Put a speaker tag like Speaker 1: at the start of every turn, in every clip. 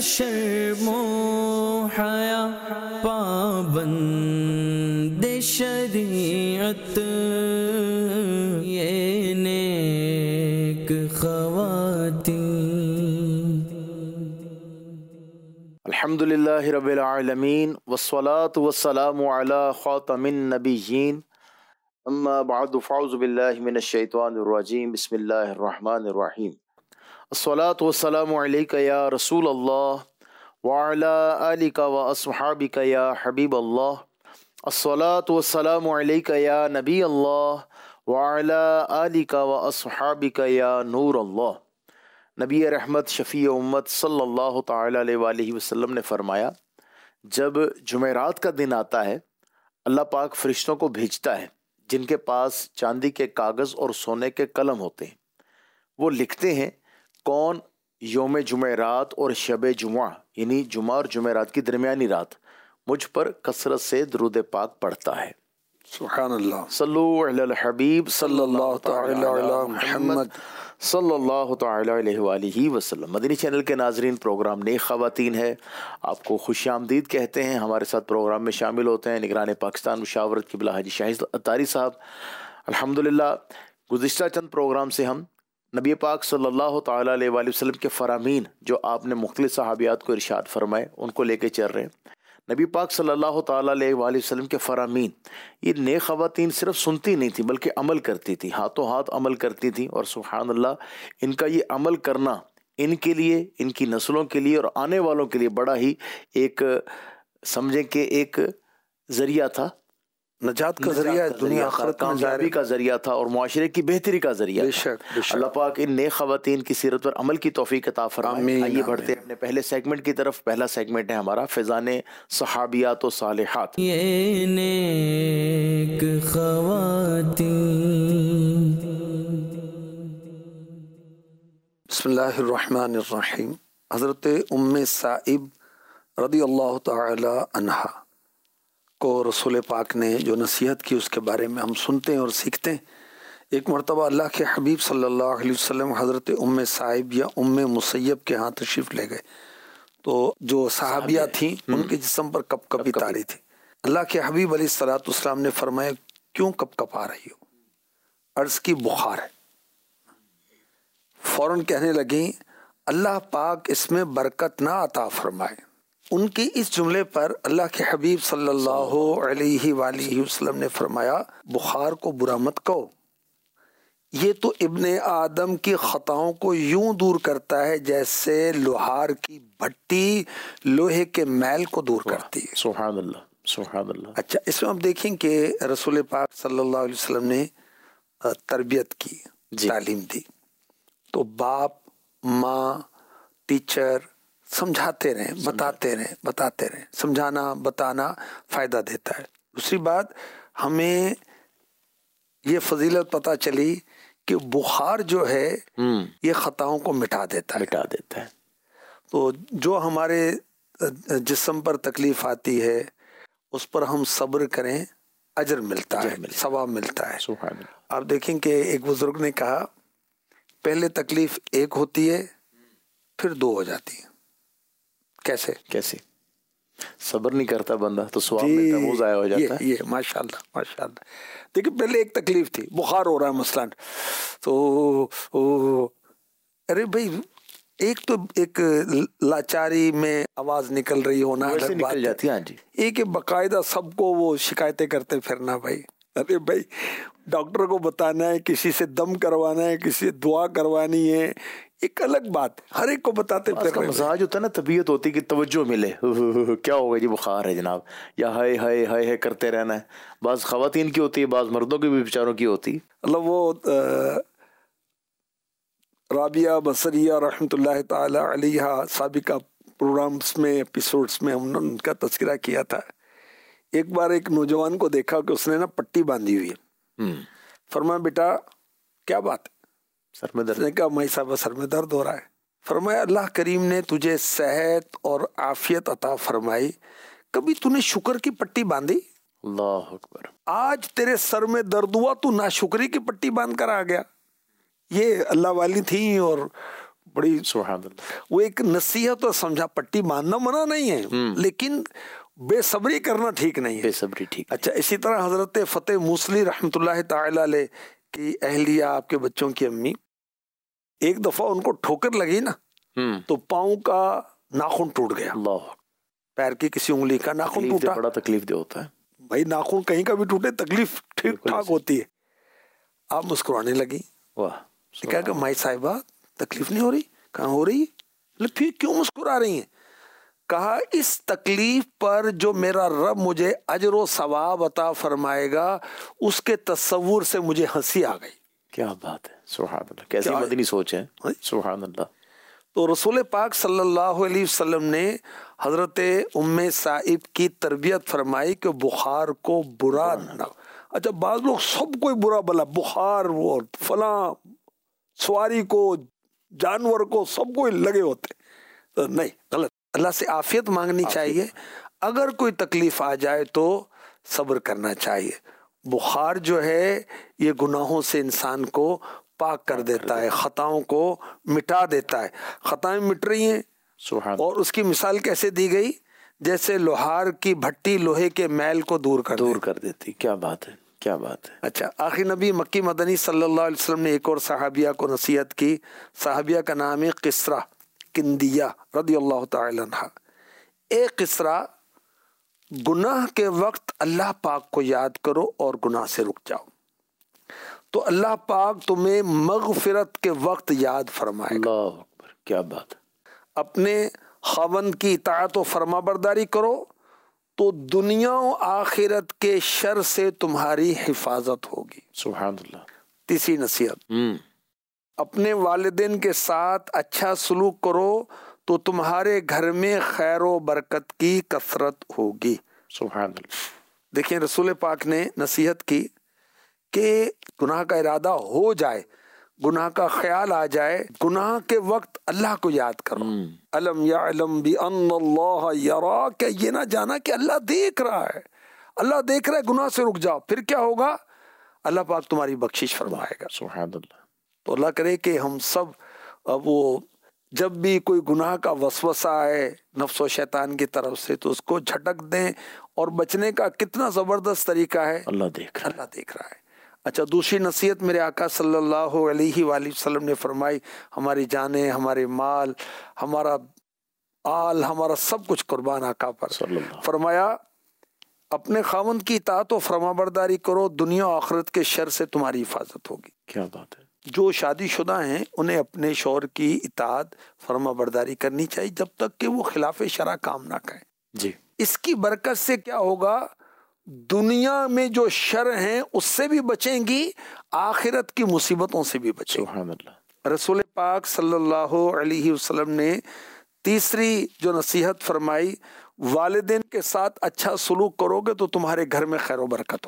Speaker 1: شرم و حیا پابند شریعت یہ نیک خواتین.
Speaker 2: الحمدللہ رب العالمین والصلاة والسلام علی خاتم النبیین اما بعد فاعوذ باللہ من الشیطان الرجیم بسم اللہ الرحمن الرحیم. الصلاة والسلام علیک یا رسول اللہ وعلی آلک واصحابک یا حبیب اللہ. الصلاة والسلام علیک یا نبی اللہ وعلی آلک واصحابک یا نور اللہ. نبی رحمت شفیع امت صلی اللہ تعالیٰ علیہ وآلہ وسلم نے فرمایا، جب جمعرات کا دن آتا ہے اللہ پاک فرشتوں کو بھیجتا ہے جن کے پاس چاندی کے کاغذ اور سونے کے قلم ہوتے ہیں. وہ لکھتے ہیں کون یوم جمعرات اور شب جمعہ یعنی جمعہ اور جمعرات کی درمیانی رات مجھ پر کثرت سے درود پاک پڑھتا ہے.
Speaker 3: سبحان اللہ.
Speaker 2: صلو علی الحبیب صلی اللہ تعالی علی محمد صلی اللہ تعالی علیہ وآلہ وسلم. مدنی چینل کے ناظرین، پروگرام نیک خواتین ہے. آپ کو خوش آمدید کہتے ہیں. ہمارے ساتھ پروگرام میں شامل ہوتے ہیں نگران پاکستان مشاورت قبلہ حاجی شاہد اتاری صاحب. الحمدللہ گزشتہ چند پروگرام سے ہم نبی پاک صلی اللہ تعالی علیہ وآلہ وسلم کے فرامین جو آپ نے مختلف صحابیات کو ارشاد فرمائے ان کو لے کے چل رہے ہیں. نبی پاک صلی اللہ تعالیٰ علیہ وآلہ وسلم کے فرامین یہ نیک خواتین صرف سنتی نہیں تھی بلکہ عمل کرتی تھی، ہاتھوں ہاتھ عمل کرتی تھی. اور سبحان اللہ ان کا یہ عمل کرنا ان کے لیے، ان کی نسلوں کے لیے اور آنے والوں کے لیے بڑا ہی ایک سمجھیں کہ ایک ذریعہ تھا،
Speaker 3: نجات کا ذریعہ، دنیا آخرت
Speaker 2: کامیابی کا ذریعہ تھا اور معاشرے کی بہتری کا ذریعہ.
Speaker 3: بے شک.
Speaker 2: اللہ پاک ان نیک خواتین کی سیرت پر عمل کی توفیق عطا فرمائے. آئیے بڑھتے ہیں اپنے پہلے سیگمنٹ کی طرف. پہلا سیگمنٹ ہے ہمارا فیضان صحابیات و صالحات.
Speaker 1: یہ نیک خواتین.
Speaker 3: بسم اللہ الرحمن الرحیم. حضرت ام سائب رضی اللہ تعالی عنہا کو رسول پاک نے جو نصیحت کی اس کے بارے میں ہم سنتے ہیں اور سیکھتے ہیں. ایک مرتبہ اللہ کے حبیب صلی اللہ علیہ وسلم حضرت ام سائب یا ام مسیب کے ہاں تشریف لے گئے تو جو صحابیہ تھیں ان کے جسم پر کپ کپی تاری تھی. اللہ کے حبیب علیہ الصلوۃ والسلام نے فرمایا کیوں کپ کپا رہی ہو؟ عرض کی بخار ہے. فوراً کہنے لگیں اللہ پاک اس میں برکت نہ عطا فرمائے. ان کے اس جملے پر اللہ کے حبیب صلی اللہ علیہ وآلہ وسلم نے فرمایا بخار کو برا مت کہو، یہ تو ابن آدم کی خطاؤں کو یوں دور کرتا ہے جیسے لوہار کی بھٹی لوہے کے میل کو دور کرتی ہے.
Speaker 2: سبحان اللہ سبحان اللہ.
Speaker 3: اچھا، اس میں ہم دیکھیں کہ رسول پاک صلی اللہ علیہ وسلم نے تربیت کی، تعلیم دی. تو باپ ماں ٹیچر سمجھاتے رہیں، بتاتے رہیں. سمجھانا بتانا فائدہ دیتا ہے. دوسری بات ہمیں یہ فضیلت پتہ چلی کہ بخار جو ہے یہ خطاؤں کو مٹا دیتا ہے. تو جو ہمارے جسم پر تکلیف آتی ہے اس پر ہم صبر کریں، اجر ملتا ہے، ثواب ملتا ہے. آپ دیکھیں کہ ایک بزرگ نے کہا پہلے تکلیف ایک ہوتی ہے پھر دو ہو جاتی ہے. کیسے
Speaker 2: صبر نہیں کرتا بندہ تو ثواب ملتا ہے، وہ ضائع ہو جاتا ہے.
Speaker 3: یہ ماشاءاللہ ماشاءاللہ. دیکھیں پہلے ایک تکلیف تھی، بخار ہو رہا ہے مثلا، تو ارے بھائی ایک تو ایک لاچاری میں آواز نکل رہی ہونا
Speaker 2: نکل جاتی ہے.
Speaker 3: ایک باقاعدہ سب کو وہ شکایتیں کرتے پھرنا. بھائی ارے بھائی ڈاکٹر کو بتانا ہے، کسی سے دم کروانا ہے، کسی سے دعا کروانی ہے، ایک الگ بات. ہر ایک کو بتاتے پھر
Speaker 2: کا مزاج ہوتا ہے نا، طبیعت ہوتی کہ توجہ ملے. کیا ہوگا جی بخار ہے جناب، یا ہائے ہائے ہائے کرتے رہنا ہے. بعض خواتین کی ہوتی ہے، بعض مردوں کی بھی بیچاروں کی ہوتی.
Speaker 3: اللہ وہ رابعہ بصریہ رحمۃ اللہ تعالی علیہ سابقہ پروگرامز میں ایپیسوڈز میں ہم نے ان کا تذکرہ کیا تھا. ایک بار ایک نوجوان کو دیکھا کہ اس نے نا پٹی باندھی ہوئی ہے. فرمایا بیٹا کیا بات ہے؟
Speaker 2: سر میں درد.
Speaker 3: نے کہا مائی صاحب سر میں درد ہو رہا ہے. فرمایا اللہ کریم نے تجھے صحت اور عافیت عطا فرمائی، کبھی تو نے شکر کی پٹی باندھی؟
Speaker 2: اللہ اکبر.
Speaker 3: آج تیرے سر میں درد ہوا تو ناشکری کی پٹی باندھ کر آ گیا. یہ اللہ والی تھیں اور بڑی
Speaker 2: سبحان اللہ.
Speaker 3: وہ ایک نصیحت اور سمجھا پٹی ماننا منع نہیں ہے، لیکن بے صبری کرنا ٹھیک نہیں ہے.
Speaker 2: بے صبری ٹھیک.
Speaker 3: اچھا اسی طرح حضرت فتح موصلی رحمۃ اللہ تعالی علیہ کی اہلیہ، آپ کے بچوں کی امی، ایک دفعہ ان کو ٹھوکر لگی نا تو پاؤں کا ناخن ٹوٹ گیا.
Speaker 2: اللہ،
Speaker 3: پیر کی کسی انگلی کا ناخن ٹوٹا.
Speaker 2: بڑا تکلیف دہ ہوتا ہے
Speaker 3: بھائی، ناخن کہیں کا بھی ٹوٹے تکلیف ٹھیک ٹھاک ہوتی ہے. آپ مسکرانے لگی.
Speaker 2: واہ.
Speaker 3: کہا کہ مائی صاحبہ تکلیف نہیں ہو رہی؟ کہاں ہو رہی؟ پھر کیوں مسکرا رہی ہیں؟ کہا اس تکلیف پر جو میرا رب مجھے اجر و ثواب عطا فرمائے گا اس کے تصور سے مجھے ہنسی آ گئی.
Speaker 2: کیا بات ہے، سبحان اللہ، کیسی مدنی سوچ ہے، سبحان اللہ.
Speaker 3: تو رسول پاک صلی اللہ علیہ وسلم نے حضرت ام صائب کی تربیت فرمائی کہ بخار کو برا نہ. اچھا بعض لوگ سب کوئی برا بلا، بخار وہ فلاں سواری کو، جانور کو، سب کو لگے ہوتے. تو نہیں، غلط. اللہ سے عافیت مانگنی چاہیے. اگر کوئی تکلیف آ جائے تو صبر کرنا چاہیے. بخار جو ہے یہ گناہوں سے انسان کو پاک کر دیتا ہے، خطاؤں کو مٹا دیتا ہے. خطائیں مٹ رہی ہیں، اور اس کی مثال کیسے دی گئی؟ جیسے لوہار کی بھٹی لوہے کے میل کو دور کر
Speaker 2: دیتی. کیا بات ہے، کیا بات ہے.
Speaker 3: اچھا آخری نبی مکی مدنی صلی اللہ علیہ وسلم نے ایک اور صحابیہ کو نصیحت کی. صحابیہ کا نام ہے قصرہ کندیہ رضی اللہ تعالی عنہ. ایک قصرہ، گناہ کے وقت اللہ پاک کو یاد کرو اور گناہ سے رک جاؤ تو اللہ پاک تمہیں مغفرت کے وقت یاد فرمائے گا.
Speaker 2: اللہ اکبر، کیا بات ہے.
Speaker 3: اپنے خاوند کی اطاعت و فرما برداری کرو تو دنیا و آخرت کے شر سے تمہاری حفاظت ہوگی.
Speaker 2: سبحان اللہ.
Speaker 3: تیسری نصیحت، اپنے والدین کے ساتھ اچھا سلوک کرو تو تمہارے گھر میں خیر و برکت کی کثرت ہوگی.
Speaker 2: سبحان اللہ.
Speaker 3: دیکھیں رسول پاک نے نصیحت کی کہ گناہ کا ارادہ ہو جائے، گناہ کا خیال آ جائے، گناہ کے وقت اللہ کو یاد کرو. الم یعلم بان اللہ یرا، کہ یہ نہ جانا کہ اللہ دیکھ رہا ہے. اللہ دیکھ رہا ہے، گناہ سے رک جاؤ. پھر کیا ہوگا؟ اللہ پاک تمہاری بخشش فرمائے گا.
Speaker 2: سبحان اللہ.
Speaker 3: تو اللہ کرے کہ ہم سب وہ جب بھی کوئی گناہ کا وسوسہ آئے نفس و شیطان کی طرف سے تو اس کو جھٹک دیں. اور بچنے کا کتنا زبردست طریقہ ہے،
Speaker 2: اللہ دیکھ
Speaker 3: رہا ہے. اچھا دوسری نصیحت میرے آقا صلی اللہ علیہ وآلہ وسلم نے فرمائی، ہماری جانیں، ہمارے مال، ہمارا آل، ہمارا سب کچھ قربان آقا پر. فرمایا اپنے خاوند کی اطاعت و فرما برداری کرو، دنیا و آخرت کے شر سے تمہاری حفاظت ہوگی.
Speaker 2: کیا بات ہے.
Speaker 3: جو شادی شدہ ہیں انہیں اپنے شوہر کی اطاعت فرما برداری کرنی چاہیے جب تک کہ وہ خلاف شرع کام نہ کریں.
Speaker 2: جی. اس
Speaker 3: کی برکت سے کیا ہوگا؟ دنیا میں جو شر ہیں اس سے بھی بچیں گی، آخرت کی مصیبتوں سے بھی بچیں گی.
Speaker 2: سبحان اللہ.
Speaker 3: رسول پاک صلی اللہ علیہ وسلم نے تیسری جو نصیحت فرمائی، والدین کے ساتھ اچھا سلوک کرو گے تو تمہارے گھر میں خیر و برکت ہو.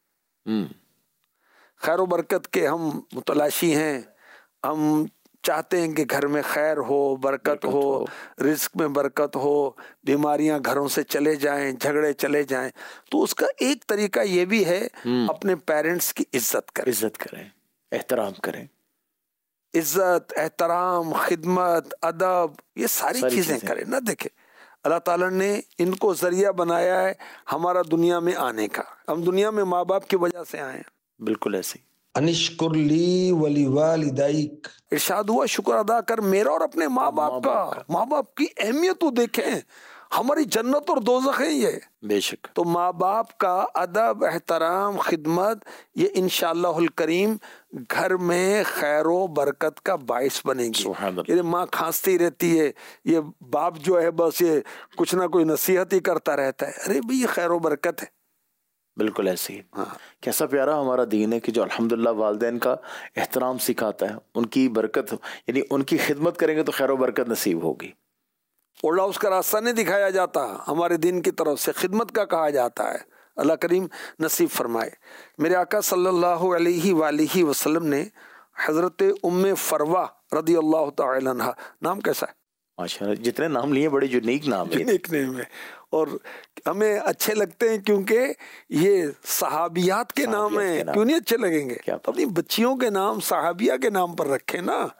Speaker 3: خیر و برکت کے ہم متلاشی ہیں. ہم چاہتے ہیں کہ گھر میں خیر ہو، برکت ہو، رزق میں برکت ہو، بیماریاں گھروں سے چلے جائیں، جھگڑے چلے جائیں. تو اس کا ایک طریقہ یہ بھی ہے اپنے پیرنٹس کی عزت کریں،
Speaker 2: احترام کریں.
Speaker 3: عزت، احترام، خدمت، ادب، یہ ساری چیزیں کریں. نہ دیکھیں اللہ تعالیٰ نے ان کو ذریعہ بنایا ہے ہمارا دنیا میں آنے کا. ہم دنیا میں ماں باپ کی وجہ سے آئے ہیں.
Speaker 2: بالکل ایسے.
Speaker 3: انشکر لی ولی والدیک، ارشاد ہوا شکر ادا کر میرا اور اپنے ماں باپ کا. ماں باپ کی اہمیت تو دیکھیں، ہماری جنت اور دوزخ ہے یہ.
Speaker 2: بے شک.
Speaker 3: تو ماں باپ کا ادب، احترام، خدمت، یہ انشاءاللہ الکریم گھر میں خیر و برکت کا باعث بنے گی. یہ ماں کھانستی رہتی ہے، یہ باپ جو ہے بس یہ کچھ نہ کوئی نصیحت ہی کرتا رہتا ہے. ارے بھئی یہ خیر و برکت ہے.
Speaker 2: بالکل ایسے ہی. کیسا پیارا ہمارا دین ہے کہ جو الحمدللہ والدین کا احترام سکھاتا ہے، ان کی برکت، یعنی ان کی خدمت کریں گے تو خیر و برکت نصیب ہوگی.
Speaker 3: الٹا اس کا راستہ نہیں دکھایا جاتا، ہمارے دین کی طرف سے خدمت کا کہا جاتا ہے. اللہ کریم نصیب فرمائے. میرے آقا صلی اللہ علیہ وآلہ وسلم نے حضرت ام فروہ رضی اللہ تعالی عنہ، نام کیسا ہے
Speaker 2: ماشاءاللہ، جتنے نام لیے بڑے یونیک نام ہیں.
Speaker 3: یونیک نیم ہے اور ہمیں اچھے لگتے ہیں کیونکہ یہ صحابیات کے نام ہیں. کیوں نہیں اچھے لگیں گے؟ اپنی بچیوں کے نام صحابیہ کے نام پر رکھیں نا.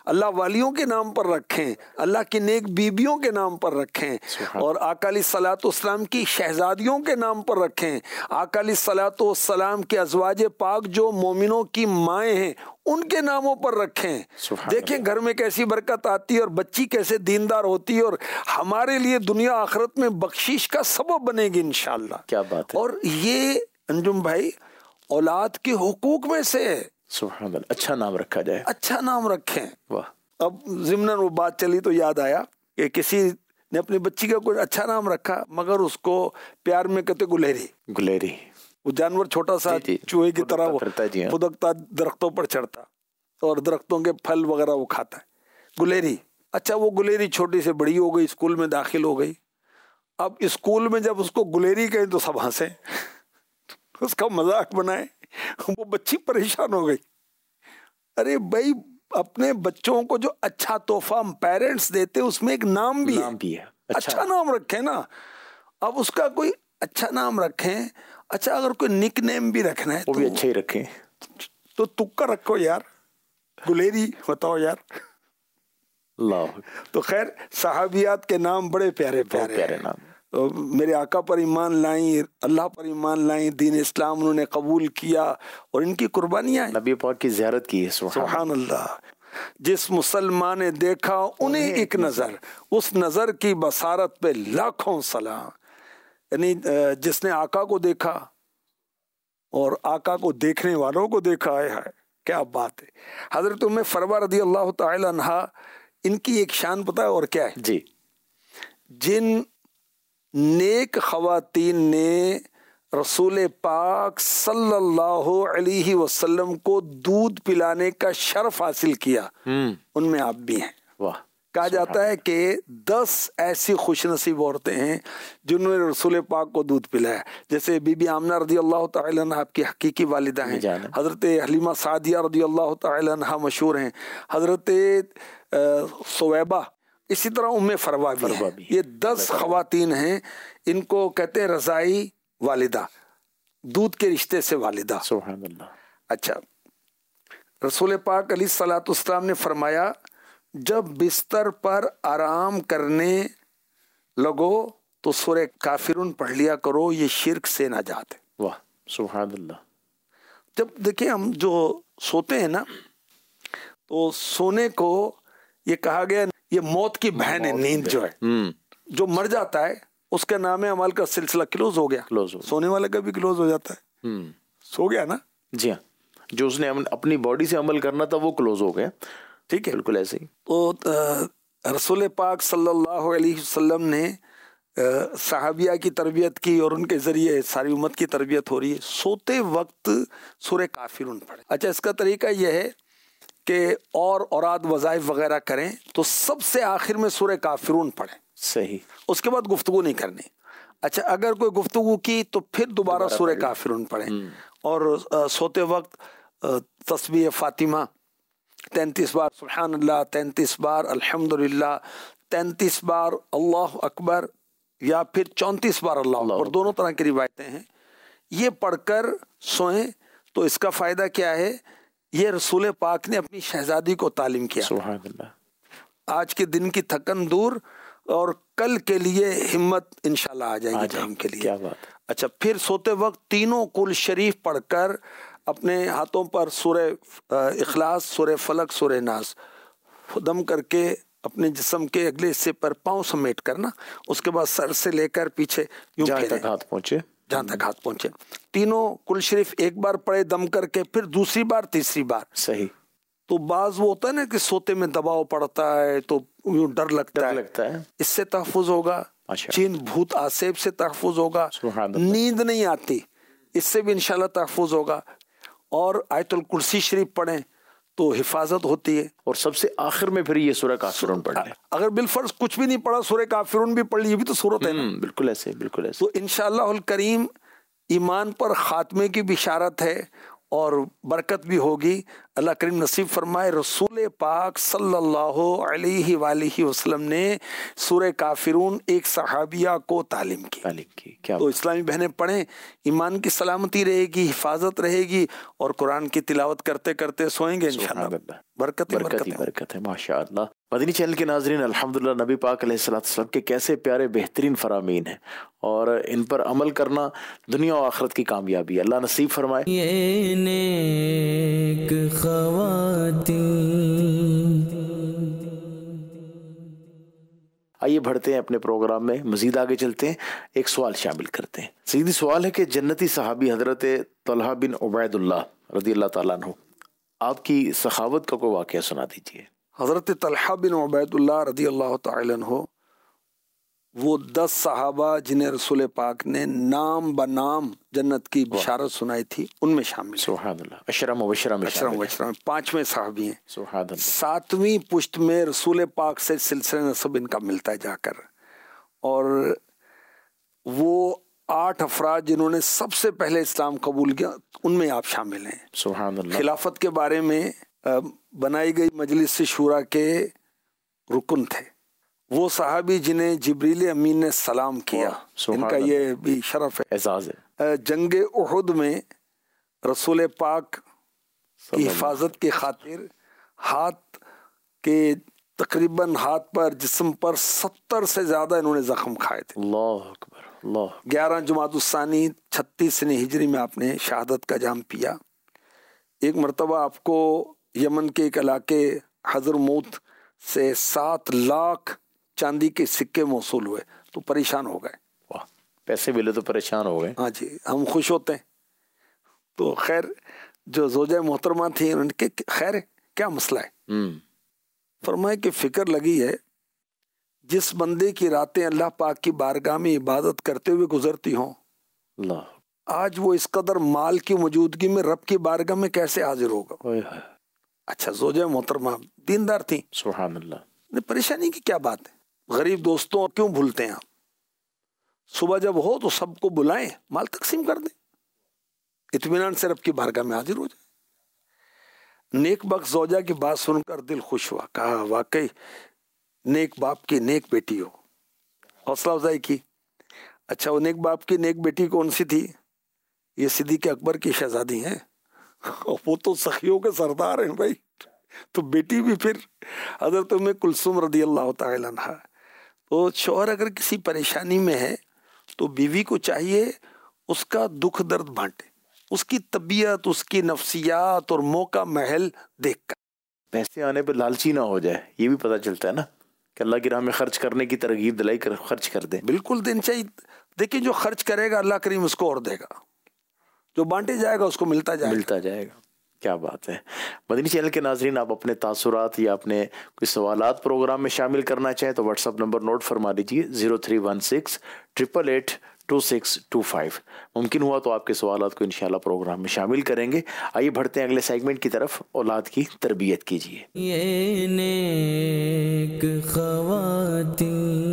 Speaker 3: اللہ والیوں کے نام پر رکھیں، اللہ کی نیک بیبیوں کے نام پر رکھیں، اور آقا علیہ الصلوۃ والسلام کی شہزادیوں کے نام پر رکھیں، آقا علیہ الصلوۃ والسلام کے ازواج پاک جو مومنوں کی مائیں ہیں ان کے ناموں پر رکھیں۔ دیکھیں گھر میں کیسی برکت آتی ہے اور بچی کیسے دیندار ہوتی ہے، اور ہمارے لیے دنیا آخرت میں بخشش کا سبب بنے گی انشاءاللہ۔
Speaker 2: کیا بات ہے۔
Speaker 3: اور یہ انجم بھائی اولاد کے حقوق میں سے ہے۔
Speaker 2: سبحان اللہ، اچھا نام رکھا جائے،
Speaker 3: اچھا نام رکھیں۔
Speaker 2: واہ۔
Speaker 3: اب ضمناً وہ بات چلی تو یاد آیا کہ کسی نے اپنی بچی کا کوئی اچھا نام رکھا، مگر اس کو پیار میں کہتے گلیری۔
Speaker 2: گلیری،
Speaker 3: وہ جانور چھوٹا سا
Speaker 2: جی،
Speaker 3: چوہے کی طرح وہ
Speaker 2: جی ہاں۔
Speaker 3: پھدکتا درختوں پر چڑھتا اور درختوں کے پھل وغیرہ وہ کھاتا ہے، گلیری۔ اچھا وہ گلیری چھوٹی سے بڑی ہو گئی، اسکول میں داخل ہو گئی۔ اب اسکول میں جب اس کو گلیری کہیں تو سب ہنسیں، اس کا مذاق بنائے، وہ بچی پریشان ہو گئی۔ ارے بھائی اپنے بچوں کو جو اچھا تحفہ پیرنٹس دیتے اس میں ایک نام بھی ہے، اچھا نام رکھیں نا۔ اب اس کا کوئی اچھا نام رکھیں۔ اچھا اگر کوئی نک نیم بھی رکھنا ہے
Speaker 2: وہ بھی اچھا ہی رکھیں،
Speaker 3: تو تکا رکھو یار، گلیری بتاؤ یار۔
Speaker 2: اللہ۔
Speaker 3: تو خیر صحابیات کے نام بڑے پیارے
Speaker 2: پیارے نام،
Speaker 3: میرے آقا پر ایمان لائیں، اللہ پر ایمان لائیں، دین اسلام انہوں نے قبول کیا، اور ان کی قربانیاں ہیں۔
Speaker 2: نبی پاک کی زیارت کی ہے،
Speaker 3: سبحان اللہ۔ جس مسلمان نے دیکھا انہیں ایک نظر، اس نظر کی بصارت پہ لاکھوں سلام۔ یعنی جس نے آقا کو دیکھا اور آقا کو دیکھنے والوں کو دیکھا، ہے کیا بات ہے۔ حضرت ام فروا رضی اللہ تعالی عنہ، ان کی ایک شان پتہ ہے اور کیا ہے؟
Speaker 2: جی،
Speaker 3: جن نیک خواتین نے رسول پاک صلی اللہ علیہ وسلم کو دودھ پلانے کا شرف حاصل کیا، ان میں آپ بھی ہیں۔
Speaker 2: واہ۔
Speaker 3: کہا جاتا ہے کہ 10 ایسی خوش نصیب عورتیں ہیں جنہوں نے رسول پاک کو دودھ پلایا، جیسے بی بی آمنہ رضی اللہ تعالی عنہ آپ کی حقیقی والدہ ہیں، حضرت حلیمہ سعدیہ رضی اللہ تعالی عنہ مشہور ہیں، حضرت ثویبہ، اسی طرح ام فروا بھی ہیں۔ یہ 10 خواتین ہیں، ان کو کہتے ہیں رضائی والدہ، دودھ کے رشتے سے والدہ۔
Speaker 2: سبحان اللہ۔
Speaker 3: اچھا رسول پاک علیہ الصلوۃ والسلام نے فرمایا جب بستر پر آرام کرنے لگو تو سورہ کافرون پڑھ لیا کرو، یہ شرک سے نجات ہے۔
Speaker 2: واہ سبحان اللہ۔
Speaker 3: جب دیکھیں ہم جو سوتے ہیں نا، تو سونے کو یہ کہا گیا یہ موت کی بہن ہے، نیند جو ہے، جو مر جاتا ہے اس کا نام عمل کا سلسلہ کلوز ہو گیا، سونے والے کا بھی کلوز ہو جاتا ہے، سو گیا نا۔
Speaker 2: جی ہاں، جو اس نے اپنی باڈی سے عمل کرنا تھا وہ کلوز ہو گیا، ٹھیک ہے، بالکل ایسے ہی۔
Speaker 3: تو رسول پاک صلی اللہ علیہ وسلم نے صحابیہ کی تربیت کی، اور ان کے ذریعے ساری امت کی تربیت ہو رہی ہے۔ سوتے وقت سورہ کافرون پڑھیں۔ اچھا اس کا طریقہ یہ ہے کہ اور اوراد وظائف وغیرہ کریں تو سب سے آخر میں سورہ کافرون پڑھیں،
Speaker 2: صحیح،
Speaker 3: اس کے بعد گفتگو نہیں کرنی۔ اچھا اگر کوئی گفتگو کی تو پھر دوبارہ سورہ کافرون پڑھیں، اور سوتے وقت تسبیح فاطمہ 33 بار، سبحان اللہ 33 بار، الحمدللہ 33 بار، اللہ اکبر، یا پھر 34 بار اللہ، اور دونوں طرح کی روایتیں ہیں، یہ پڑھ کر سوئیں۔ تو اس کا فائدہ کیا ہے؟ یہ رسول پاک نے اپنی شہزادی کو تعلیم کیا،
Speaker 2: سبحان اللہ۔
Speaker 3: آج کے دن کی تھکن دور، اور کل کے لیے ہمت انشاءاللہ آ جائے گی ٹائم کے لیے۔
Speaker 2: کیا بات۔
Speaker 3: اچھا پھر سوتے وقت تینوں کل شریف پڑھ کر اپنے ہاتھوں پر سورہ اخلاص، سورہ فلق، سورہ ناس دم کر کے اپنے جسم کے اگلے حصے پر پاؤں سمیٹ کرنا، اس کے بعد سر سے لے کر پیچھے یوں
Speaker 2: جہاں تک ہاتھ پہنچے،
Speaker 3: جہاں تک ہاتھ پہنچے، تینوں کل شریف ایک بار پڑھے دم کر کے، پھر دوسری بار، تیسری بار۔
Speaker 2: صحیح۔
Speaker 3: تو بعض وہ ہوتا ہے نا کہ سوتے میں دباؤ پڑتا ہے تو یوں ڈر لگتا ہے، اس سے تحفظ ہوگا، جن بھوت آسیب سے تحفظ ہوگا، نیند نہیں آتی اس سے بھی انشاءاللہ تحفظ ہوگا، اور آیت الکرسی شریف پڑھیں تو حفاظت ہوتی ہے۔
Speaker 2: اور سب سے آخر میں پھر یہ سورہ کافرون پڑھ لیں۔
Speaker 3: اگر بالفرض کچھ بھی نہیں پڑھا، سورہ کافرون بھی پڑھ لی، یہ بھی تو صورت ہے نا۔
Speaker 2: بالکل ایسے، بالکل ایسے۔
Speaker 3: تو انشاءاللہ الکریم ایمان پر خاتمے کی بشارت ہے، اور برکت بھی ہوگی. اللہ کریم نصیب فرمائے. رسول پاک صلی اللہ علیہ وآلہ وسلم نے سورہ کافرون ایک صحابیہ کو تعلیم کی. تو اسلامی بہنیں پڑھیں, ایمان کی سلامتی رہے گی, حفاظت رہے گی, اور قرآن کی تلاوت کرتے کرتے سوئیں گے انشاءاللہ. برکت
Speaker 2: ہے. ماشاء اللہ. مدنی چینل کے ناظرین, الحمدللہ نبی پاک علیہ السلام کے کیسے پیارے بہترین فرامین ہیں, اور ان پر عمل کرنا دنیا و آخرت کی کامیابی. اللہ نصیب فرمائے.
Speaker 1: یہ نیک خواتین.
Speaker 2: آئیے بڑھتے ہیں اپنے پروگرام میں, مزید آگے چلتے ہیں, ایک سوال شامل کرتے ہیں. سیدھی سوال ہے کہ جنتی صحابی حضرت طلحہ بن عبید اللہ رضی اللہ تعالیٰ عنہ, آپ کی سخاوت کا کوئی واقعہ سنا دیجیے.
Speaker 3: حضرت طلحہ بن عبید اللہ رضی اللہ تعالی عنہ وہ 10 صحابہ جنہیں رسول پاک نے نام بنام جنت کی بشارت سنائی تھی, ان میں شامل.
Speaker 2: سبحان اللہ. اشرم و بشرم میں
Speaker 3: 5ویں صحابی ہیں.
Speaker 2: سبحان اللہ.
Speaker 3: 7ویں پشت میں رسول پاک سے سلسلہ نسب ان کا ملتا ہے جا کر, اور وہ 8 افراد جنہوں نے سب سے پہلے اسلام قبول کیا, ان میں آپ شامل ہیں.
Speaker 2: سبحان اللہ.
Speaker 3: خلافت کے بارے میں بنائی گئی مجلس شورا کے رکن تھے. وہ صحابی جنہیں جبریل امین نے سلام کیا, ان کا یہ بھی شرف ہے,
Speaker 2: اعزاز ہے.
Speaker 3: جنگ احد میں رسول پاک کی حفاظت کی خاطر ہاتھ کے تقریباً ہاتھ پر جسم پر 70 سے زیادہ انہوں نے زخم کھائے تھے.
Speaker 2: اللہ اکبر. اللہ.
Speaker 3: 11 جمادی الثانی 36 ہجری میں آپ نے شہادت کا جام پیا. ایک مرتبہ آپ کو یمن کے ایک علاقے حضرموت سے 7 لاکھ چاندی کے سکے موصول ہوئے, تو پریشان ہو گئے.
Speaker 2: واہ, پیسے ملے تو پریشان ہو گئے.
Speaker 3: ہاں جی, ہم خوش ہوتے ہیں. تو خیر جو زوجہ محترمہ تھی, انہوں نے کہ خیر کیا مسئلہ ہے؟ فرمائے کہ فکر لگی ہے, جس بندے کی راتیں اللہ پاک کی بارگاہ میں عبادت کرتے ہوئے گزرتی ہوں,
Speaker 2: اللہ,
Speaker 3: آج وہ اس قدر مال کی موجودگی میں رب کی بارگاہ میں کیسے حاضر ہوگا؟ اچھا, زوجہ محترمہ دیندار تھی.
Speaker 2: سبحان اللہ.
Speaker 3: پریشانی کی کیا بات ہے؟ غریب دوستوں کیوں بھولتے ہیں آپ؟ صبح جب ہو تو سب کو بلائیں, مال تقسیم کر دیں, اطمینان سے رب کی بارگاہ میں حاضر ہو جائیں. نیک بخت زوجہ کی بات سن کر دل خوش ہوا, کہا واقعی نیک باپ کی نیک بیٹی ہو. حوصلہ افزائی کی. اچھا, وہ نیک باپ کی نیک بیٹی کون سی تھی؟ یہ صدیق اکبر کی شہزادی ہیں, وہ تو سخیوں کے سردار ہیں بھائی. تو بیٹی بھی پھر حضرت ام کلثوم رضی اللہ تعالی عنہ. تو شوہر اگر کسی پریشانی میں ہے تو بیوی کو چاہیے اس کا دکھ درد بانٹے, اس کی طبیعت, اس کی نفسیات اور موقع محل دیکھ کر.
Speaker 2: پیسے آنے پہ لالچی نہ ہو جائے, یہ بھی پتہ چلتا ہے نا, کہ اللہ کی راہ میں خرچ کرنے کی ترغیب دلائی کر خرچ کر دیں.
Speaker 3: بالکل دین چاہیے. دیکھیں, جو خرچ کرے گا اللہ کریم اس کو اور دے گا, جو بانٹے جائے گا اس کو ملتا جائے گا.
Speaker 2: کیا بات ہے. مدنی چینل کے ناظرین, آپ اپنے تاثرات یا اپنے کوئی سوالات پروگرام میں شامل کرنا چاہیں تو واٹس ایپ نمبر نوٹ فرما لیجیے 0316 888 2625. ممکن ہوا تو آپ کے سوالات کو انشاءاللہ پروگرام میں شامل کریں گے. آئیے بڑھتے ہیں اگلے سیگمنٹ کی طرف. اولاد کی تربیت کیجیے.
Speaker 1: یہ نیک خواتین.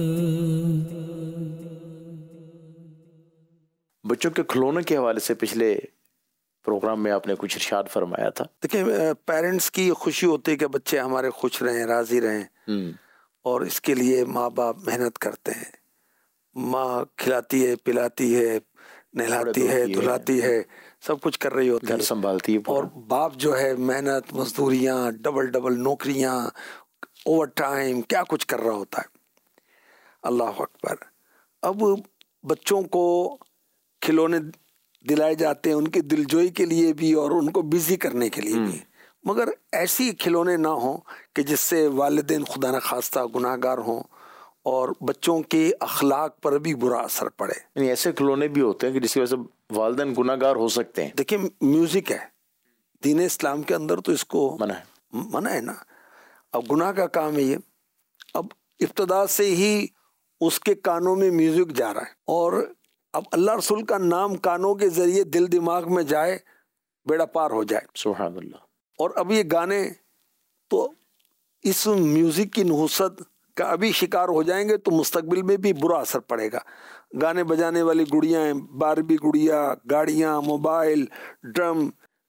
Speaker 2: بچوں کے کھلونے کے حوالے سے پچھلے پروگرام میں آپ نے کچھ ارشاد فرمایا تھا.
Speaker 3: دیکھیں, پیرنٹس کی خوشی ہوتی ہے کہ بچے ہمارے خوش رہیں, راضی رہیں, اور اس کے لیے ماں باپ محنت کرتے ہیں. ماں کھلاتی ہے, پلاتی ہے, نہلاتی ہے, دھلاتی ہے, سب کچھ کر رہی ہوتی ہے,
Speaker 2: گھر سنبھالتی ہے,
Speaker 3: اور باپ جو ہے محنت, مزدوریاں, ڈبل نوکریاں, اوور ٹائم, کیا کچھ کر رہا ہوتا ہے. اللہ اکبر. اب بچوں کو کھلونے دلائے جاتے ہیں ان کی دلجوئی کے لیے بھی اور ان کو بزی کرنے کے لیے بھی, مگر ایسی کھلونے نہ ہوں کہ جس سے والدین خدا نخواستہ گناہ گار ہوں اور بچوں کے اخلاق پر بھی برا اثر پڑے.
Speaker 2: یعنی ایسے کھلونے بھی ہوتے ہیں کہ جس کی وجہ سے والدین گناہ گار ہو سکتے ہیں.
Speaker 3: دیکھیں, میوزک ہے, دین اسلام کے اندر تو اس کو منع ہے نا. اب گناہ کا کام ہے یہ. اب ابتدا سے ہی اس کے کانوں میں میوزک جا رہا ہے, اور اب اللہ رسول کا نام کانوں کے ذریعے دل دماغ میں جائے, بیڑا پار ہو جائے.
Speaker 2: سبحان اللہ.
Speaker 3: اور اب یہ گانے تو اس میوزک کی نحوست کا ابھی شکار ہو جائیں گے تو مستقبل میں بھی برا اثر پڑے گا. گانے بجانے والی گڑیاں, باربی گڑیا, گاڑیاں, موبائل, ڈرم,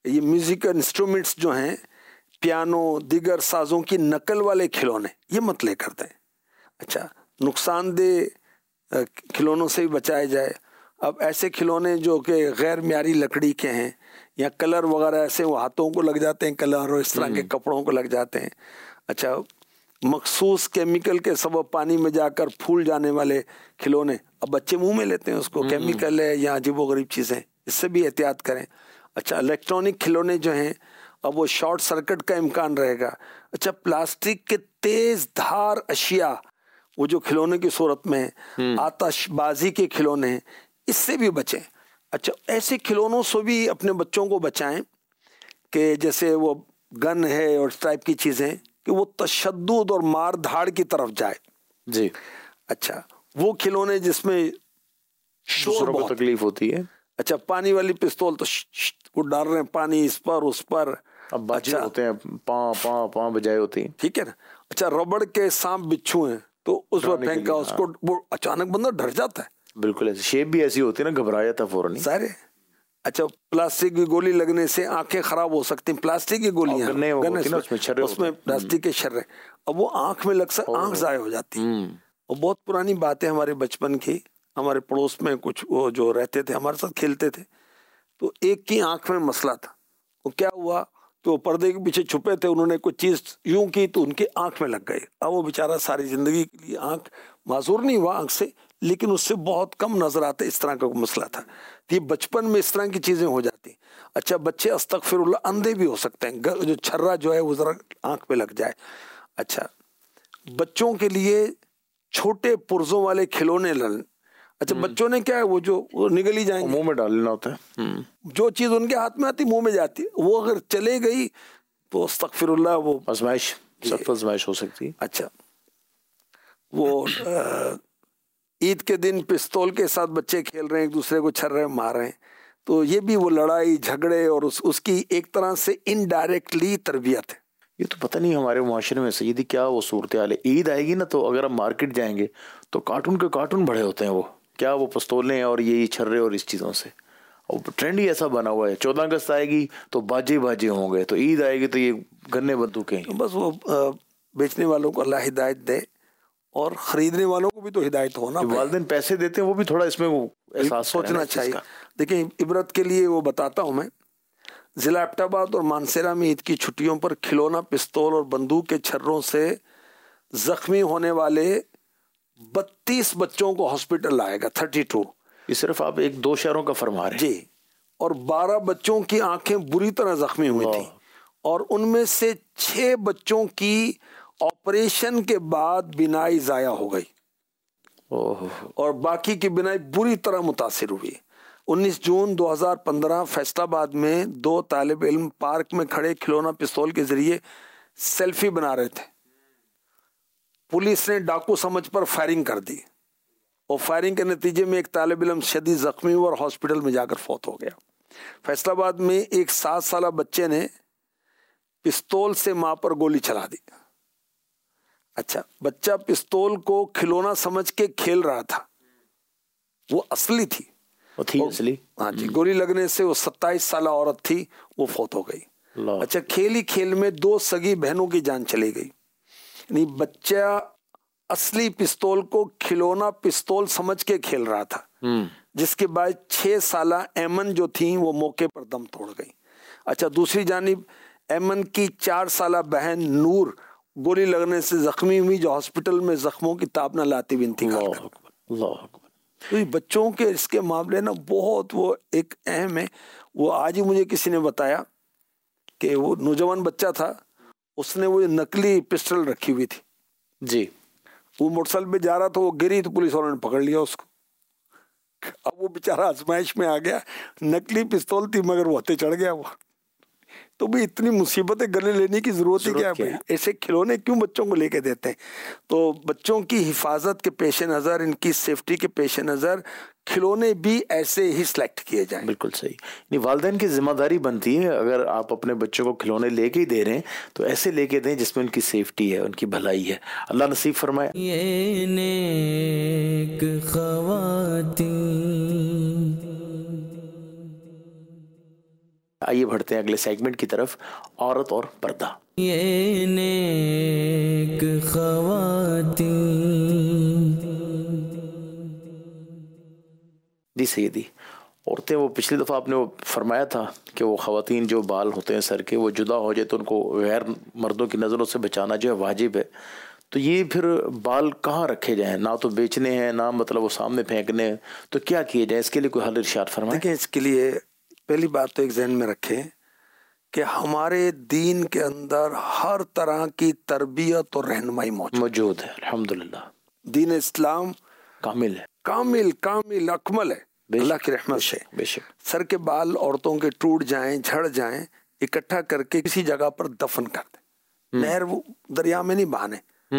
Speaker 3: یہ میوزک انسٹرومنٹس جو ہیں پیانو دیگر سازوں کی نقل والے کھلونے یہ مت لے کر دیں. اچھا نقصان دہ کھلونوں سے بھی بچایا جائے. اب ایسے کھلونے جو کہ غیر معیاری لکڑی کے ہیں یا کلر وغیرہ ایسے وہ ہاتھوں کو لگ جاتے ہیں کلر اور اس طرح کے کپڑوں کو لگ جاتے ہیں. اچھا مخصوص کیمیکل کے سبب پانی میں جا کر پھول جانے والے کھلونے اب بچے منہ میں لیتے ہیں اس کو, کیمیکل ہے یا عجیب و غریب چیزیں, اس سے بھی احتیاط کریں. اچھا الیکٹرانک کھلونے جو ہیں اب وہ شارٹ سرکٹ کا امکان رہے گا. اچھا پلاسٹک کے تیز دھار اشیاء وہ جو کھلونے کی صورت میں آتش بازی کے کھلونے ہیں اس سے بھی بچیں. اچھا ایسے کھلونوں سے بھی اپنے بچوں کو بچائیں کہ جیسے وہ گن ہے اور اس ٹائپ کی چیزیں کہ وہ تشدد اور مار دھاڑ کی طرف جائے.
Speaker 2: جی
Speaker 3: اچھا وہ کھلونے جس میں شور
Speaker 2: کو تکلیف ہوتی ہے.
Speaker 3: اچھا پانی والی پستول تو وہ ڈال رہے ہیں پانی اس پر اس پر,
Speaker 2: اب باجے ہوتے ہیں پاں پاں پاں بجائے ہوتی ہیں,
Speaker 3: ٹھیک ہے نا. اچھا ربڑ کے سانپ بچھو ہیں تو اس پر پھینکا اس کو وہ اچانک بندہ ڈر جاتا ہے.
Speaker 2: بالکل ایسی شیپ بھی ایسی ہوتی ہے نا, گھبرا جاتا فوراً
Speaker 3: سارے. اچھا پلاسٹک کی گولی لگنے سے آنکھیں خراب ہو سکتی ہیں. پلاسٹک کی گولیاں اس میں پلاسٹک کے شرے, اب وہ آنکھ میں لگ سکتا, آنکھ ضائع ہو جاتی ہے. اور بہت پرانی بات ہے ہمارے بچپن کی, ہمارے پڑوس میں کچھ وہ جو رہتے تھے ہمارے ساتھ کھیلتے تھے تو ایک کی آنکھ میں مسئلہ تھا. وہ کیا ہوا کہ وہ پردے کے پیچھے چھپے تھے, انہوں نے کوئی چیز یوں کی تو ان کی آنکھ میں لگ گئی. اب وہ بیچارہ ساری زندگی کے لیے آنکھ معذور نہیں ہوا آنکھ سے, لیکن اس سے بہت کم نظر آتے. اس طرح کا مسئلہ تھا. یہ بچپن میں اس طرح کی چیزیں ہو جاتی. اچھا بچے استغفر اللہ اندھے بھی ہو سکتے ہیں, جو چھرا جو ہے وہ ذرا آنکھ پہ لگ جائے. اچھا بچوں کے لیے چھوٹے پرزوں والے کھلونے لن. اچھا بچوں نے کیا ہے وہ جو نگل ہی جائیں گے,
Speaker 2: منہ میں ڈالنا ہوتا ہے,
Speaker 3: جو چیز ان کے ہاتھ میں آتی منہ میں جاتی, وہ اگر چلے گئی تو استغفر اللہ وہ
Speaker 2: آزمائش, سخت آزمائش ہو سکتی ہے.
Speaker 3: اچھا وہ عید کے دن پستول کے ساتھ بچے کھیل رہے ہیں, ایک دوسرے کو چھر رہے ہیں مار رہے ہیں, تو یہ بھی وہ لڑائی جھگڑے اور اس کی ایک طرح سے انڈائریکٹلی تربیت ہے.
Speaker 2: یہ تو پتہ نہیں ہمارے معاشرے میں سیدھی کیا وہ صورتحال ہے. عید آئے گی نا تو اگر ہم مارکیٹ جائیں گے تو کارٹون کے کارٹون بڑے ہوتے ہیں, وہ کیا وہ پستولیں اور یہ چھرے اور اس چیزوں سے, اور ٹرینڈ ہی ایسا بنا ہوا ہے. 14 اگست آئے گی تو باجے ہوں گے, تو عید آئے گی تو یہ گنے بندوقیں.
Speaker 3: بس وہ بیچنے والوں کو اللہ ہدایت دے اور خریدنے والوں کو بھی تو ہدایت ہونا.
Speaker 2: والدین پیسے دیتے ہیں وہ بھی تھوڑا اس میں وہ احساس
Speaker 3: سوچنا چاہیے. دیکھیں عبرت کے لیے وہ بتاتا ہوں میں, ضلع ایبٹ آباد اور مانسیرا میں عید کی چھٹیوں پر کھلونا پستول اور بندوق کے چھروں سے زخمی ہونے والے 32 بچوں کو ہاسپٹل لائے گا. 32.
Speaker 2: یہ صرف آپ 1-2 شہروں کا فرما رہے ہیں
Speaker 3: جی. اور 12 بچوں کی آنکھیں بری طرح زخمی ہوئی تھیں, اور ان میں سے 6 بچوں کی آپریشن کے بعد بینائی ضائع ہو گئی, اور باقی کی بینائی بری طرح متاثر ہوئی. 19 جون 2015 فیصل آباد میں 2 طالب علم پارک میں کھڑے کھلونا پستول کے ذریعے سیلفی بنا رہے تھے. پولیس نے ڈاکو سمجھ پر فائرنگ کر دی, اور فائرنگ کے نتیجے میں ایک طالب علم شدید زخمی ہوا اور ہاسپٹل میں جا کر فوت ہو گیا. فیصل آباد میں ایک 7 سالہ بچے نے پستول سے ماں پر گولی چلا دی. اچھا بچہ پستول کو کھلونا سمجھ کے کھیل رہا تھا, وہ اصلی تھی. ہاں جی, گولی لگنے سے وہ 27 سالہ عورت تھی, وہ فوت ہو گئی. اچھا کھیل ہی کھیل میں 2 سگی بہنوں کی جان چلی گئی. یعنی بچہ اصلی پستول کو کھلونا پستول سمجھ کے کھیل رہا تھا, جس کے بعد 6 سالہ ایمن جو تھیں وہ موقع پر دم توڑ گئی. اچھا دوسری جانب ایمن کی 4 سالہ بہن نور گولی لگنے سے زخمی ہوئی, جو ہاسپٹل میں زخموں کی تاب نہ لاتی ہوئی انتقال کر گئی. تو یہ بچوں کے اس کے معاملے نا بہت وہ ایک اہم ہے. وہ آج ہی مجھے کسی نے بتایا کہ وہ نوجوان بچہ تھا, اس نے وہ نقلی پسٹل رکھی ہوئی تھی
Speaker 2: جی,
Speaker 3: وہ موٹر سائیکل پہ جا رہا تھا, وہ گری تو پولیس والوں نے پکڑ لیا اس کو. اب وہ بیچارہ آزمائش میں آ گیا, نقلی پستول تھی مگر وہ ہتھے چڑھ گیا وہ. تو بھی اتنی مصیبتیں گلے لینے کی ضرورت ہی کیا ہے؟ ایسے کھلونے کیوں بچوں کو لے کے دیتے ہیں؟ تو بچوں کی حفاظت کے پیش نظر, ان کی سیفٹی کے پیش نظر کھلونے بھی ایسے ہی سلیکٹ کیے جائیں.
Speaker 2: بالکل صحیح. نہیں, والدین کی ذمہ داری بنتی ہے, اگر آپ اپنے بچوں کو کھلونے لے کے ہی دے رہے ہیں تو ایسے لے کے دیں جس میں ان کی سیفٹی ہے, ان کی بھلائی ہے. اللہ نصیب فرمائے.
Speaker 1: یہ نیک خواتین
Speaker 2: آئیے بڑھتے ہیں اگلے سیگمنٹ کی طرف، عورت اور پردہ۔
Speaker 1: یہ نیک خواتین۔
Speaker 2: جی سیدی، عورتیں وہ پچھلی دفعہ آپ نے وہ فرمایا تھا کہ وہ خواتین جو بال ہوتے ہیں سر کے وہ جدا ہو جائے تو ان کو غیر مردوں کی نظروں سے بچانا جو ہے واجب ہے، تو یہ پھر بال کہاں رکھے جائیں؟ نہ تو بیچنے ہیں، نہ مطلب وہ سامنے پھینکنے ہیں، تو کیا کیے جائے؟ اس کے لیے کوئی حل ارشاد فرمائیں۔
Speaker 3: دیکھیں، اس کے لیے پہلی بات تو ایک ذہن میں رکھیں کہ ہمارے دین کے اندر ہر طرح کی تربیت اور رہنمائی
Speaker 2: موجود ہے، الحمدللہ۔
Speaker 3: دین اسلام
Speaker 2: کامل ہے،
Speaker 3: کامل اکمل ہے اللہ کی رحمت سے۔
Speaker 2: بے شک۔
Speaker 3: سر کے بال عورتوں کے ٹوٹ جائیں، جھڑ جائیں، اکٹھا کر کے کسی جگہ پر دفن کر دیں، نہر وہ دریا میں نہیں بہانے،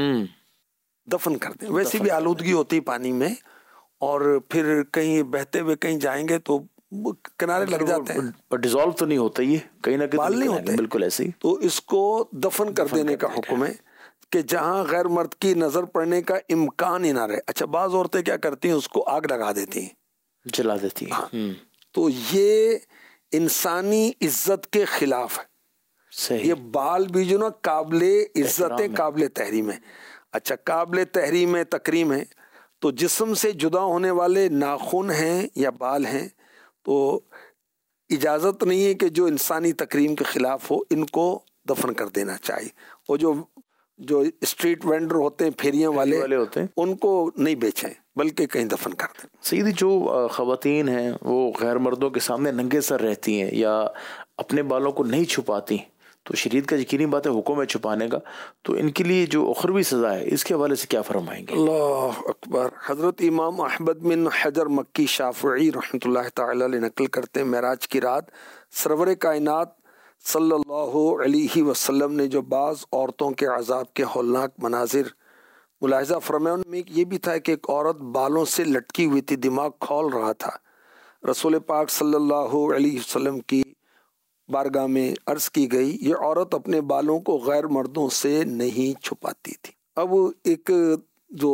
Speaker 3: دفن کر دیں۔ ویسی بھی آلودگی ہوتی پانی میں، اور پھر کہیں بہتے ہوئے کہیں جائیں گے تو کنارے لگ جاتے ہیں،
Speaker 2: ڈیزالو تو نہیں ہوتا، یہ کہیں نہ کہیں
Speaker 3: بال نہیں ہوتے،
Speaker 2: بالکل ایسے ہی۔
Speaker 3: تو اس کو دفن کر دینے کا حکم ہے کہ جہاں غیر مرد کی نظر پڑنے کا امکان ہی نہ رہے۔ اچھا، بعض عورتیں کیا کرتی ہیں، اس کو آگ لگا دیتی ہیں،
Speaker 2: جلا دیتی ہیں۔
Speaker 3: تو یہ انسانی عزت کے خلاف ہے۔
Speaker 2: صحیح۔
Speaker 3: یہ بال بھی جو نا قابل عزت ہے، قابل تحریم ہے۔ اچھا، قابل تحریم ہے، تکریم ہے، تو جسم سے جدا ہونے والے ناخن ہیں یا بال ہیں تو اجازت نہیں ہے کہ جو انسانی تکریم کے خلاف ہو ان کو دفن کر دینا چاہیے۔ اور جو اسٹریٹ وینڈر ہوتے ہیں، پھیریاں والے
Speaker 2: ہوتے ہیں،
Speaker 3: ان کو نہیں بیچیں بلکہ کہیں دفن کر دیں۔
Speaker 2: سیدھی جو خواتین ہیں وہ غیر مردوں کے سامنے ننگے سر رہتی ہیں یا اپنے بالوں کو نہیں چھپاتی، تو شریعت کا یقینی بات ہے حکم ہے چھپانے کا، تو ان کے لیے جو اخروی سزا ہے اس کے حوالے سے کیا فرمائیں گے؟
Speaker 3: اللہ اکبر۔ حضرت امام احمد بن حجر مکی شافعی رحمۃ اللہ تعالی علیہ نقل کرتے ہیں، معراج کی رات سرور کائنات صلی اللہ علیہ وسلم نے جو بعض عورتوں کے عذاب کے ہولناک مناظر ملاحظہ فرمایا، ان میں یہ بھی تھا کہ ایک عورت بالوں سے لٹکی ہوئی تھی، دماغ کھول رہا تھا۔ رسول پاک صلی اللہ علیہ وسلم کی بارگاہ میں عرض کی گئی، یہ عورت اپنے بالوں کو غیر مردوں سے نہیں چھپاتی تھی۔ اب ایک جو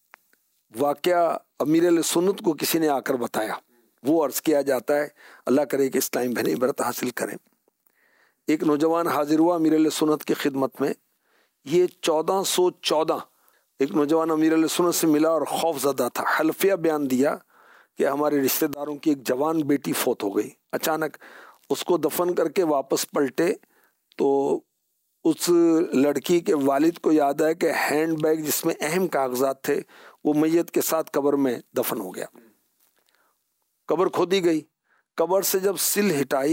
Speaker 3: واقعہ امیر علیہ سنت کو کسی نے آ کر بتایا وہ عرض کیا جاتا ہے، اللہ کرے کہ اسلام بہن عبرت حاصل کریں۔ ایک نوجوان حاضر ہوا امیر علیہ سنت کی خدمت میں، یہ 1414 ایک نوجوان امیر علیہ سنت سے ملا اور خوف زدہ تھا، حلفیہ بیان دیا کہ ہمارے رشتہ داروں کی ایک جوان بیٹی فوت ہو گئی۔ اچانک اس کو دفن کر کے واپس پلٹے تو اس لڑکی کے والد کو یاد آیا کہ ہینڈ بیگ جس میں اہم کاغذات تھے وہ میت کے ساتھ قبر میں دفن ہو گیا۔ قبر کھودی گئی، قبر سے جب سل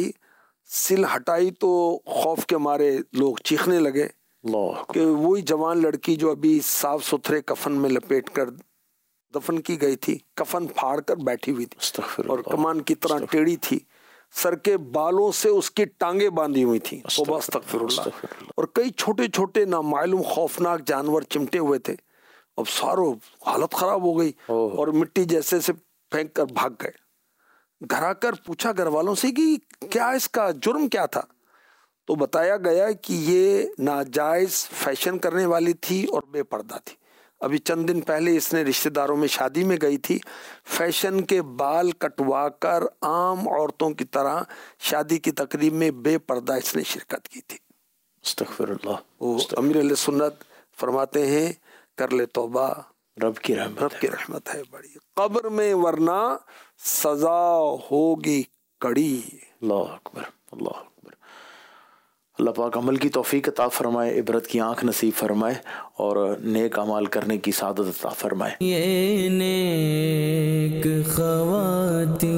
Speaker 3: ہٹائی تو خوف کے مارے لوگ چیخنے لگے کہ وہی جوان لڑکی جو ابھی صاف ستھرے کفن میں لپیٹ کر دفن کی گئی تھی، کفن پھاڑ کر بیٹھی ہوئی تھی اور کمان کی طرح ٹیڑھی تھی، سر کے بالوں سے اس کی ٹانگیں باندھی ہوئی تھی، توبہ استغفر اللہ، اور کئی چھوٹے چھوٹے نامعلوم خوفناک جانور چمٹے ہوئے تھے۔ اب ساروں حالت خراب ہو گئی اور مٹی جیسے سے پھینک کر بھاگ گئے۔ گھر آ کر پوچھا گھر والوں سے کہ کیا اس کا جرم کیا تھا، تو بتایا گیا کہ یہ ناجائز فیشن کرنے والی تھی اور بے پردہ تھی۔ ابھی چند دن پہلے اس نے رشتہ داروں میں شادی میں گئی تھی، فیشن کے بال کٹوا کر عام عورتوں کی طرح شادی کی تقریب میں بے پردہ اس نے شرکت کی تھی۔
Speaker 2: استغفر اللہ۔
Speaker 3: وہ امیر علیہ سنت فرماتے ہیں کر لے توبہ،
Speaker 2: رب کی رحمت
Speaker 3: ہے بڑی، قبر میں ورنہ سزا ہوگی کڑی۔
Speaker 2: اللہ اکبر، اللہ اکبر۔ اللہ پاک عمل کی توفیق عطا فرمائے، عبرت کی آنکھ نصیب فرمائے اور نیک اعمال کرنے کی سعادت عطا فرمائے۔
Speaker 1: یہ نیک خواتین۔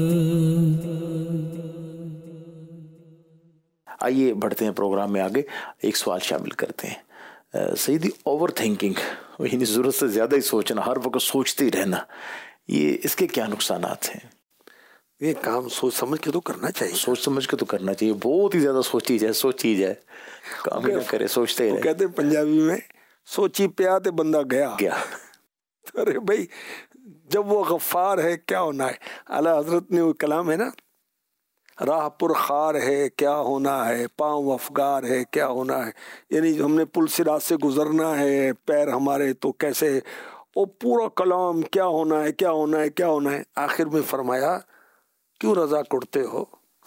Speaker 2: آئیے بڑھتے ہیں پروگرام میں آگے، ایک سوال شامل کرتے ہیں۔ سیدھی اوور تھنکنگ، یعنی ضرورت سے زیادہ ہی سوچنا، ہر وقت سوچتے ہی رہنا، یہ اس کے کیا نقصانات ہیں؟
Speaker 3: یہ کام سوچ سمجھ کے تو کرنا چاہیے،
Speaker 2: سوچ سمجھ کے تو کرنا چاہیے، بہت ہی زیادہ سوچی جائے کام ہی نہ کرے، سوچتے ہی رہے۔
Speaker 3: کہتے ہیں پنجابی میں سوچی پیا تے بندہ گیا۔ ارے بھائی جب وہ غفار ہے کیا ہونا ہے؟ اعلیٰ حضرت نے وہ کلام ہے نا، راہ پر خار ہے کیا ہونا ہے، پاؤں افگار ہے کیا ہونا ہے، یعنی ہم نے پل صراط سے گزرنا ہے، پیر ہمارے تو کیسے، وہ پورا کلام کیا ہونا ہے کیا ہونا ہے کیا ہونا ہے۔ آخر میں فرمایا کیوں رضا کرتے ہو،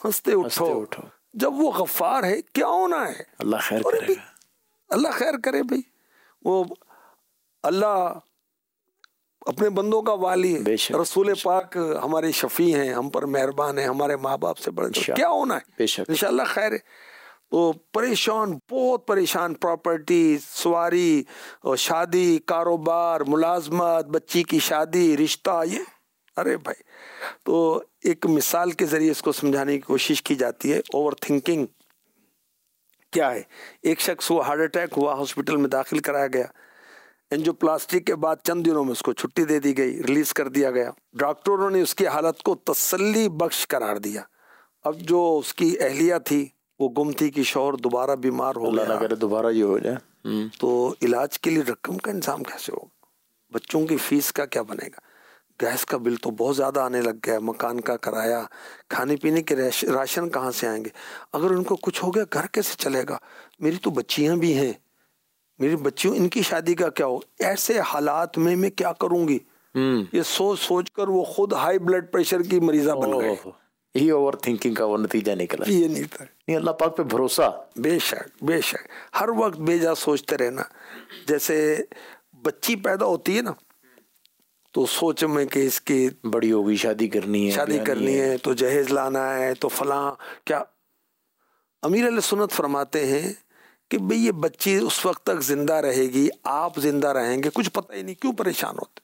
Speaker 3: ہنستے اٹھو. جب وہ غفار ہے کیا ہونا ہے؟
Speaker 2: اللہ خیر کرے گا.
Speaker 3: اللہ خیر کرے بھائی. وہ اللہ اپنے بندوں کا والی ہے. رسول پاک ہمارے شفیع ہیں, ہم پر مہربان ہیں, ہمارے ماں باپ سے بڑھ کر کیا ہونا ہے؟ انشاءاللہ خیر ہے. تو پریشان, بہت پریشان, پراپرٹی, سواری, شادی, کاروبار, ملازمت, بچی کی شادی, رشتہ, یہ ارے بھائی. تو ایک مثال کے ذریعے اس کو سمجھانے کی کوشش کی جاتی ہے. اوور تھنکنگ کیا ہے؟ ایک شخص ہوا, ہارٹ اٹیک ہوا, ہاسپٹل میں داخل کرایا گیا. اینجیوپلاسٹی کے بعد چند دنوں میں اس کو چھٹی دے دی گئی, ریلیز کر دیا گیا. ڈاکٹروں نے اس کی حالت کو تسلی بخش قرار دیا. اب جو اس کی اہلیہ تھی وہ گم تھی کہ شوہر دوبارہ بیمار ہو گیا,
Speaker 2: اللہ نہ کرے دوبارہ یہ ہو جائے.
Speaker 3: تو علاج کے لیے رقم کا انتظام کیسے ہوگا؟ بچوں کی فیس کا کیا بنے گا؟ گیس کا بل تو بہت زیادہ آنے لگ گیا, مکان کا کرایہ, کھانے پینے کے راشن کہاں سے آئیں گے؟ اگر ان کو کچھ ہو گیا گھر کیسے چلے گا؟ میری تو بچیاں بھی ہیں, میری بچیوں, ان کی شادی کا کیا ہو؟ ایسے حالات میں کیا کروں گی؟ یہ سوچ سوچ کر وہ خود ہائی بلڈ پریشر کی مریضہ بن گئے.
Speaker 2: یہی اوور تھنکنگ کا وہ نتیجہ نکلا.
Speaker 3: یہ نہیں تھا.
Speaker 2: نہیں, اللہ پاک پہ بھروسہ.
Speaker 3: بے شک بے شک, ہر وقت بے جا سوچتے رہنا. جیسے بچی پیدا ہوتی ہے نا, تو سوچ میں کہ اس کی
Speaker 2: بڑی ہوگی, شادی کرنی ہے,
Speaker 3: تو جہیز لانا ہے, تو فلاں کیا. امیر علیہ سنت فرماتے ہیں کہ بھئی یہ بچی اس وقت تک زندہ رہے گی, آپ زندہ رہیں گے, کچھ پتہ ہی نہیں, کیوں پریشان ہوتے؟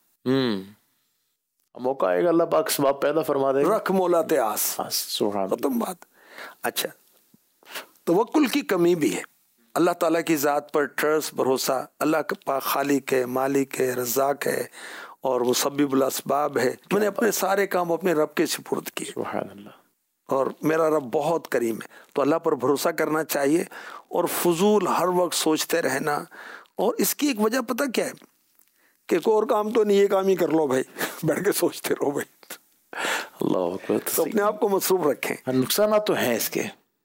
Speaker 2: موقع آئے گا اللہ پاک سباب پیدا فرما دے گا.
Speaker 3: رکھ مولات آس, ختم بات. اچھا, توکل کی کمی بھی ہے. اللہ تعالیٰ کی ذات پر ٹرسٹ, بھروسہ. اللہ کے پاک خالق ہے, مالک ہے, رزاق ہے اور مسبب الاسباب ہے. میں نے اپنے سارے کام اپنے رب کے سپرد کیے,
Speaker 2: سبحان اللہ,
Speaker 3: اور میرا رب بہت کریم ہے. تو اللہ پر بھروسہ کرنا چاہیے, اور فضول ہر وقت سوچتے رہنا. اور اس کی ایک وجہ پتہ کیا ہے؟ کہ کوئی اور کام تو نہیں, یہ کام ہی کر لو بھائی, بیٹھ کے سوچتے رہو بھائی.
Speaker 2: اللہ اکبر.
Speaker 3: تو اپنے آپ کو مصروف رکھیں.
Speaker 2: نقصانات تو ہیں اس کے.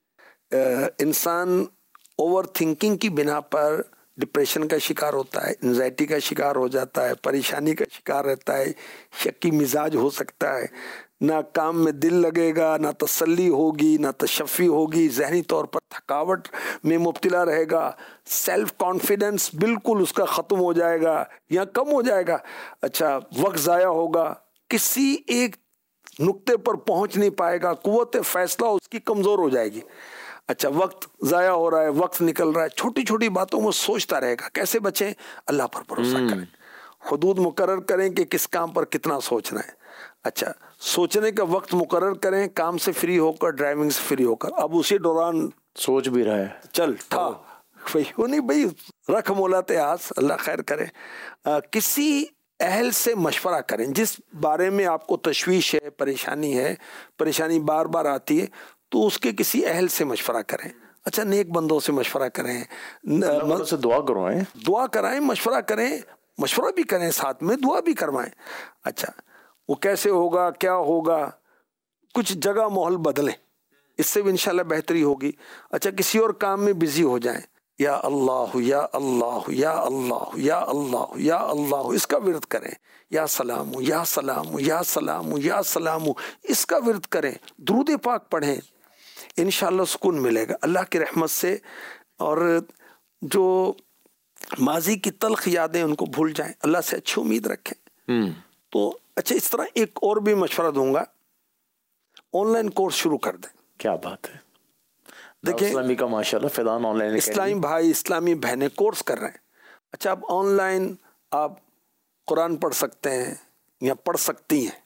Speaker 3: انسان اوور تھنکنگ کی بنا پر ڈپریشن کا شکار ہوتا ہے, انزائٹی کا شکار ہو جاتا ہے, پریشانی کا شکار رہتا ہے, شکی مزاج ہو سکتا ہے, نہ کام میں دل لگے گا, نہ تسلی ہوگی, نہ تشفی ہوگی, ذہنی طور پر تھکاوٹ میں مبتلا رہے گا, سیلف کانفیڈنس بالکل اس کا ختم ہو جائے گا یا کم ہو جائے گا. اچھا, وقت ضائع ہوگا, کسی ایک نقطے پر پہنچ نہیں پائے گا, قوت فیصلہ اس کی کمزور ہو جائے گی. اچھا, وقت ضائع ہو رہا ہے, وقت نکل رہا ہے, چھوٹی چھوٹی باتوں میں سوچتا رہے گا. کیسے بچیں؟ اللہ پر بھروسہ کریں, حدود مقرر کریں کہ کس کام پر کتنا سوچنا ہے. اچھا, سوچنے کا وقت مقرر کریں, کام سے فری ہو کر, ڈرائیونگ سے فری ہو کر. اب اسی دوران
Speaker 2: سوچ بھی رہا ہے,
Speaker 3: چل تھا نہیں بھائی, رکھ مولات آس, اللہ خیر کرے. کسی اہل سے مشورہ کریں جس بارے میں آپ کو تشویش ہے, پریشانی ہے, پریشانی بار بار آتی ہے, تو اس کے کسی اہل سے مشورہ کریں. اچھا, نیک بندوں سے مشورہ کریں,
Speaker 2: سے دعا کروائیں,
Speaker 3: دعا کرائیں, مشورہ کریں, مشورہ بھی کریں, ساتھ میں دعا بھی کروائیں. اچھا, وہ کیسے ہوگا, کیا ہوگا, کچھ جگہ ماحول بدلیں, اس سے بھی انشاءاللہ بہتری ہوگی. اچھا, کسی اور کام میں بزی ہو جائیں, یا اللہ یا اللہ یا اللہ یا اللہ یا اللہ, اس کا ورد کریں. یا سلام یا سلام یا سلام یا سلام, اس کا ورد کریں. درود پاک پڑھیں, انشاءاللہ سکون ملے گا اللہ کی رحمت سے. اور جو ماضی کی تلخ یادیں ان کو بھول جائیں, اللہ سے اچھی امید رکھیں. تو اچھا, اس طرح ایک اور بھی مشورہ دوں گا, آن لائن کورس شروع کر دیں.
Speaker 2: کیا بات ہے,
Speaker 3: دیکھیں
Speaker 2: اسلامی کا ماشاءاللہ فیضان آن لائن,
Speaker 3: اسلامی بھائی اسلامی بہنیں کورس کر رہے ہیں. اچھا, اب آن لائن آپ قرآن پڑھ سکتے ہیں یا پڑھ سکتی ہیں,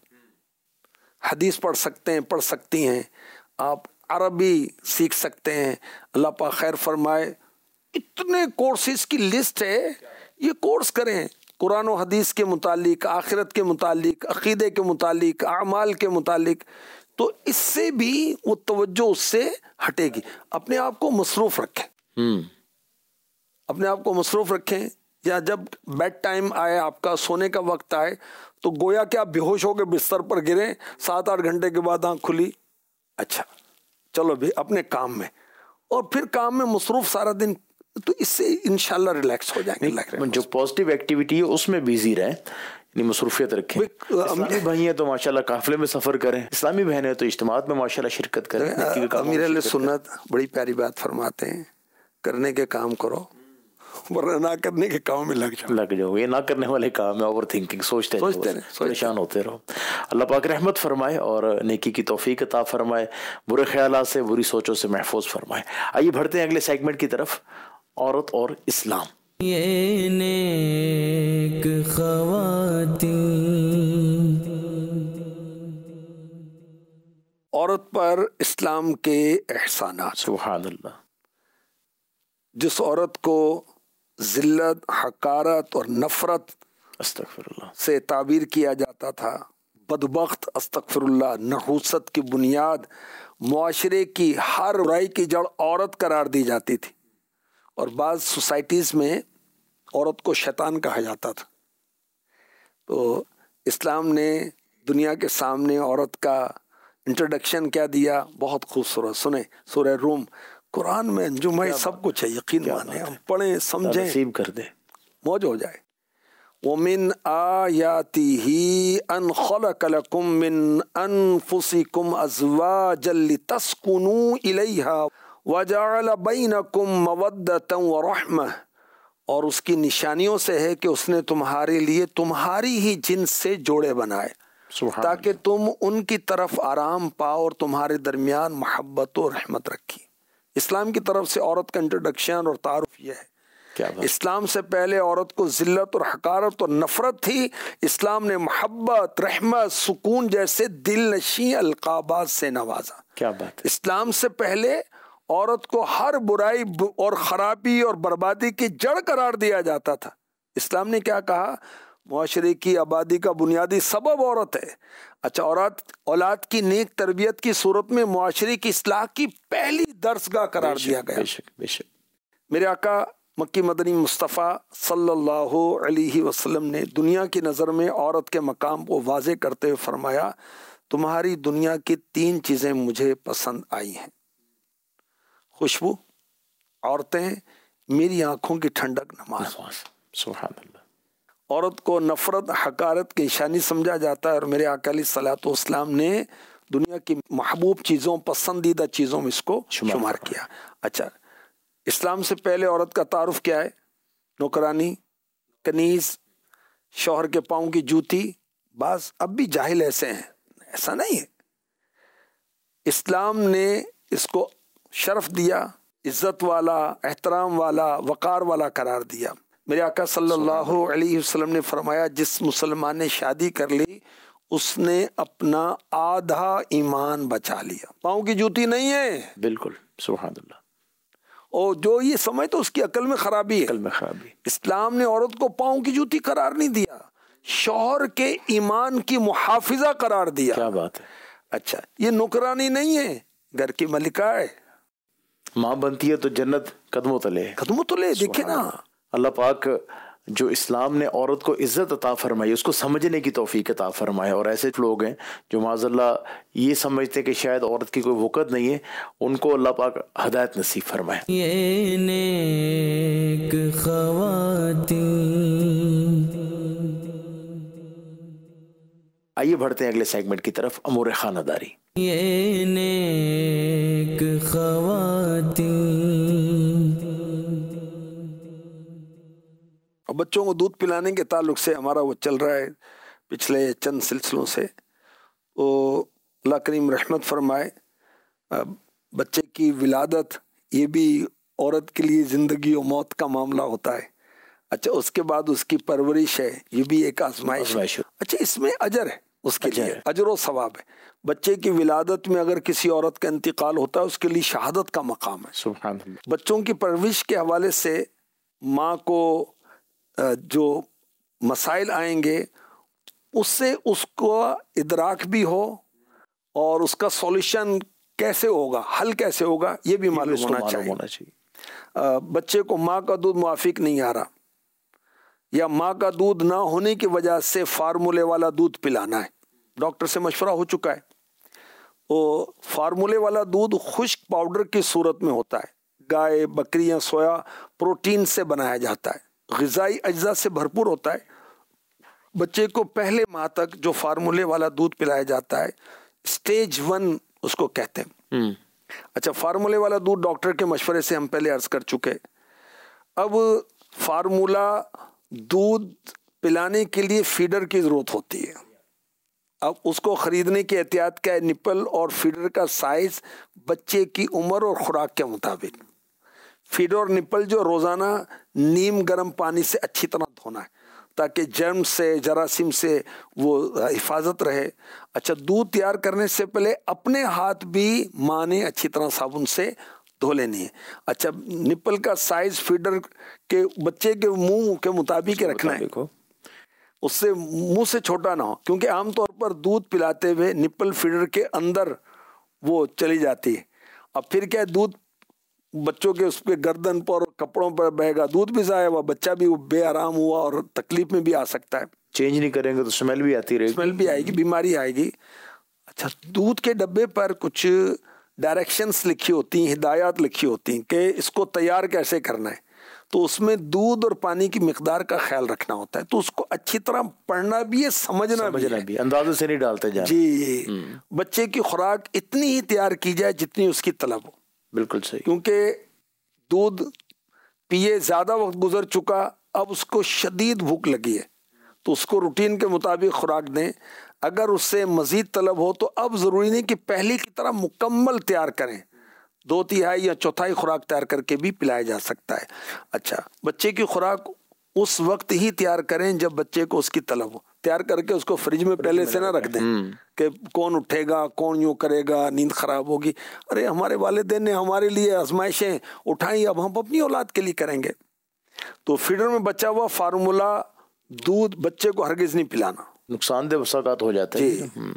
Speaker 3: حدیث پڑھ سکتے ہیں, پڑھ سکتی ہیں, آپ عربی سیکھ سکتے ہیں. اللہ پاک خیر فرمائے, اتنے کورسز کی لسٹ ہے, یہ کورس کریں. قرآن و حدیث کے متعلق, آخرت کے متعلق, عقیدے کے متعلق, اعمال کے متعلق. تو اس سے بھی وہ توجہ اس سے ہٹے گی. اپنے آپ کو مصروف رکھیں, اپنے آپ کو مصروف رکھیں. یا جب بیڈ ٹائم آئے, آپ کا سونے کا وقت آئے, تو گویا کہ آپ بے ہوش ہو کے بستر پر گریں, 7-8 گھنٹے کے بعد آنکھ کھلی, اچھا چلو بھی اپنے کام میں, اور پھر کام میں مصروف سارا دن. تو اس سے انشاءاللہ ریلیکس ہو جائیں گے.
Speaker 2: جو پازیٹیو ایکٹیویٹی ہے اس میں بیزی رہیں. یعنی مصروفیت رکھیں. اسلامی بھائی ہیں تو ماشاءاللہ قافلے میں سفر کریں، اسلامی بہنیں تو اجتماعات میں ماشاءاللہ شرکت کریں.
Speaker 3: امیر اہل سنت بڑی پیاری بات فرماتے ہیں، کرنے کے کام کرو ورنہ نہ کرنے کے کام میں لگ جاؤ.
Speaker 2: یہ نہ کرنے والے کام ہے، اوور تھنکنگ، سوچتے پریشان ہوتے رہو. اللہ پاک رحمت فرمائے اور نیکی کی توفیق عطا فرمائے، برے خیالات سے، بری سوچوں سے محفوظ فرمائے. آئیے بڑھتے ہیں اگلے سیگمنٹ کی طرف، عورت اور اسلام.
Speaker 1: یہ نیک خواتین،
Speaker 3: عورت پر اسلام کے احسانات.
Speaker 2: سبحان اللہ.
Speaker 3: جس عورت کو ذلت، حقارت اور نفرت
Speaker 2: استغفر اللہ
Speaker 3: سے تعبیر کیا جاتا تھا، بدبخت، استغفر اللہ، نحوست کی بنیاد، معاشرے کی ہر برائی کی جڑ عورت قرار دی جاتی تھی، اور بعض سوسائٹیز میں عورت کو شیطان کہا جاتا تھا. تو اسلام نے دنیا کے سامنے عورت کا انٹروڈکشن کیا دیا، بہت خوبصورت. سنیں سورہ روم، قرآن میں انجم ہے، سب کچھ ہے، یقین مانیں، ہم پڑھیں سمجھیں،
Speaker 2: نصیب کر دے،
Speaker 3: موج ہو جائے. وَمِنْ آيَاتِهِ أَنْ خَلَقَ لَكُم مِّنْ أَنفُسِكُمْ أَزْوَاجًا لِتَسْكُنُوا إِلَيْهَا وَجَعَلَ بَيْنَكُم مَّوَدَّةً وَرَحْمَةً، اور اس کی نشانیوں سے ہے کہ اس نے تمہارے لیے تمہاری ہی جنس سے جوڑے بنائے تاکہ تم ان کی طرف آرام پاؤ اور تمہارے درمیان محبت و رحمت رکھی. اسلام کی طرف سے عورت کا انٹروڈکشن اور تعارف یہ ہے. اسلام سے پہلے عورت کو ذلت اور حقارت اور نفرت تھی. اسلام نے محبت، رحمت، سکون جیسے دل نشیں القابات سے نوازا.
Speaker 2: کیا بات ہے.
Speaker 3: اسلام سے پہلے عورت کو ہر برائی اور خرابی اور بربادی کی جڑ قرار دیا جاتا تھا. اسلام نے کیا کہا؟ معاشرے کی آبادی کا بنیادی سبب عورت ہے. اچھا، اولاد کی نیک تربیت کی صورت میں معاشرے کی اصلاح کی پہلی درسگاہ قرار دیا گیا.
Speaker 2: بے شک.
Speaker 3: میرے آقا مکی مدنی مصطفیٰ صلی اللہ علیہ وسلم نے دنیا کی نظر میں عورت کے مقام کو واضح کرتے ہوئے فرمایا، تمہاری دنیا کی 3 چیزیں مجھے پسند آئی ہیں: خوشبو، عورتیں، میری آنکھوں کی ٹھنڈک، نماز.
Speaker 2: سبحان اللہ.
Speaker 3: عورت کو نفرت، حقارت کی نشانی سمجھا جاتا ہے، اور میرے آقا علیہ الصلوۃ والسلام نے دنیا کی محبوب چیزوں، پسندیدہ چیزوں میں اس کو شمار کیا. اچھا، اسلام سے پہلے عورت کا تعارف کیا ہے؟ نوکرانی، کنیز، شوہر کے پاؤں کی جوتی. بعض اب بھی جاہل ایسے ہیں، ایسا نہیں ہے. اسلام نے اس کو شرف دیا، عزت والا، احترام والا، وقار والا قرار دیا. میرے آقا صلی اللہ علیہ وسلم نے فرمایا، جس مسلمان نے شادی کر لی اس نے اپنا آدھا ایمان بچا لیا. پاؤں کی جوتی نہیں ہے.
Speaker 2: بالکل، سبحان اللہ.
Speaker 3: اور جو یہ سمجھ تو اس کی عقل میں خرابی ہے. اسلام نے عورت کو پاؤں کی جوتی قرار نہیں دیا، شوہر کے ایمان کی محافظہ قرار دیا.
Speaker 2: کیا بات ہے.
Speaker 3: اچھا، یہ نوکرانی نہیں ہے، گھر کی ملکہ ہے.
Speaker 2: ماں بنتی ہے تو جنت قدموں تلے.
Speaker 3: قدموں تلے. دیکھیں نا،
Speaker 2: اللہ پاک جو اسلام نے عورت کو عزت عطا فرمائی، اس کو سمجھنے کی توفیق عطا فرمائے. اور ایسے لوگ ہیں جو معاذ اللہ یہ سمجھتے ہیں کہ شاید عورت کی کوئی وقت نہیں ہے، ان کو اللہ پاک ہدایت نصیب فرمائے.
Speaker 1: یہ نیک خواتین.
Speaker 2: آئیے بڑھتے ہیں اگلے سیگمنٹ کی طرف، امور خانہ داری.
Speaker 1: یہ نیک خواتین.
Speaker 3: اور بچوں کو دودھ پلانے کے تعلق سے ہمارا وہ چل رہا ہے پچھلے چند سلسلوں سے. وہ اللہ کریم رحمت فرمائے، بچے کی ولادت یہ بھی عورت کے لیے زندگی و موت کا معاملہ ہوتا ہے. اچھا، اس کے بعد اس کی پرورش ہے، یہ بھی ایک آزمائش ہے. اچھا، اس میں اجر ہے، اس کے لیے اجر و ثواب ہے. بچے کی ولادت میں اگر کسی عورت کا انتقال ہوتا ہے اس کے لیے شہادت کا مقام ہے.
Speaker 2: سبحان اللہ.
Speaker 3: بچوں کی پرورش کے حوالے سے ماں کو جو مسائل آئیں گے اس سے اس کو ادراک بھی ہو، اور اس کا سولوشن کیسے ہوگا، حل کیسے ہوگا، یہ بھی معلوم ہونا چاہیے. بچے کو ماں کا دودھ موافق نہیں آ رہا، یا ماں کا دودھ نہ ہونے کی وجہ سے فارمولے والا دودھ پلانا ہے، ڈاکٹر سے مشورہ ہو چکا ہے. وہ فارمولے والا دودھ خشک پاؤڈر کی صورت میں ہوتا ہے، گائے، بکری یا سویا پروٹین سے بنایا جاتا ہے، غذائی اجزاء سے بھرپور ہوتا ہے، بچے کو پہلے ماہ تک جو فارمولے والا دودھ پلایا جاتا ہے سٹیج 1 اس کو کہتے ہیں. اچھا فارمولے والا دودھ ڈاکٹر کے مشورے سے ہم پہلے عرض کر چکے. اب فارمولا دودھ پلانے کے لیے فیڈر کی ضرورت ہوتی ہے. اب اس کو خریدنے کی احتیاط کیا ہے؟ نپل اور فیڈر کا سائز بچے کی عمر اور خوراک کے مطابق. فیڈر اور نپل جو روزانہ نیم گرم پانی سے اچھی طرح دھونا ہے تاکہ جرم سے جراثیم سے وہ حفاظت رہے. اچھا دودھ تیار کرنے سے پہلے اپنے ہاتھ بھی ماں نے اچھی طرح صابن سے دھو لینی ہے. اچھا نپل کا سائز فیڈر کے بچے کے منہ کے مطابق رکھنا ہے, اس سے منہ سے چھوٹا نہ ہو, کیونکہ عام طور پر دودھ پلاتے ہوئے نپل فیڈر کے اندر وہ چلی جاتی ہے. اب پھر کیا دودھ بچوں کے اس پہ گردن پر کپڑوں پر بہے گا, دودھ بھی ضائع ہوا, بچہ بھی بے آرام ہوا اور تکلیف میں بھی آ سکتا ہے.
Speaker 2: چینج نہیں کریں گے تو اسمیل بھی آتی رہے گی,
Speaker 3: اسمیل بھی آئے گی, بیماری آئے گی. اچھا دودھ کے ڈبے پر کچھ ڈائریکشنز لکھی ہوتی ہیں, ہدایات لکھی ہوتی ہیں کہ اس کو تیار کیسے کرنا ہے. تو اس میں دودھ اور پانی کی مقدار کا خیال رکھنا ہوتا ہے. تو اس کو اچھی طرح پڑھنا بھی ہے, سمجھنا بھی,
Speaker 2: اندازے سے نہیں ڈالتے جانا.
Speaker 3: جی بچے کی خوراک اتنی ہی تیار کی جائے جتنی اس کی طلب ہو.
Speaker 2: بالکل صحیح.
Speaker 3: کیونکہ دودھ پیے زیادہ وقت گزر چکا, اب اس کو شدید بھوک لگی ہے تو اس کو روٹین کے مطابق خوراک دیں. اگر اس سے مزید طلب ہو تو اب ضروری نہیں کہ پہلی کی طرح مکمل تیار کریں, 2/3 یا 1/4 خوراک تیار کر کے بھی پلایا جا سکتا ہے. اچھا بچے کی خوراک اس وقت ہی تیار کریں جب بچے کو اس کی طلب ہو. تیار کر کے اس کو فریج میں پہلے سے نہ رکھ دیں کہ کون اٹھے گا, کون یوں کرے گا, نیند خراب ہوگی. ارے ہمارے والدین نے ہمارے لیے آزمائشیں اٹھائیں, اب ہم اپنی اولاد کے لیے کریں گے. تو فیڈر میں بچا ہوا فارمولا دودھ بچے کو ہرگز نہیں پلانا,
Speaker 2: نقصان دہ وساقات ہو جاتے ہیں.
Speaker 3: جی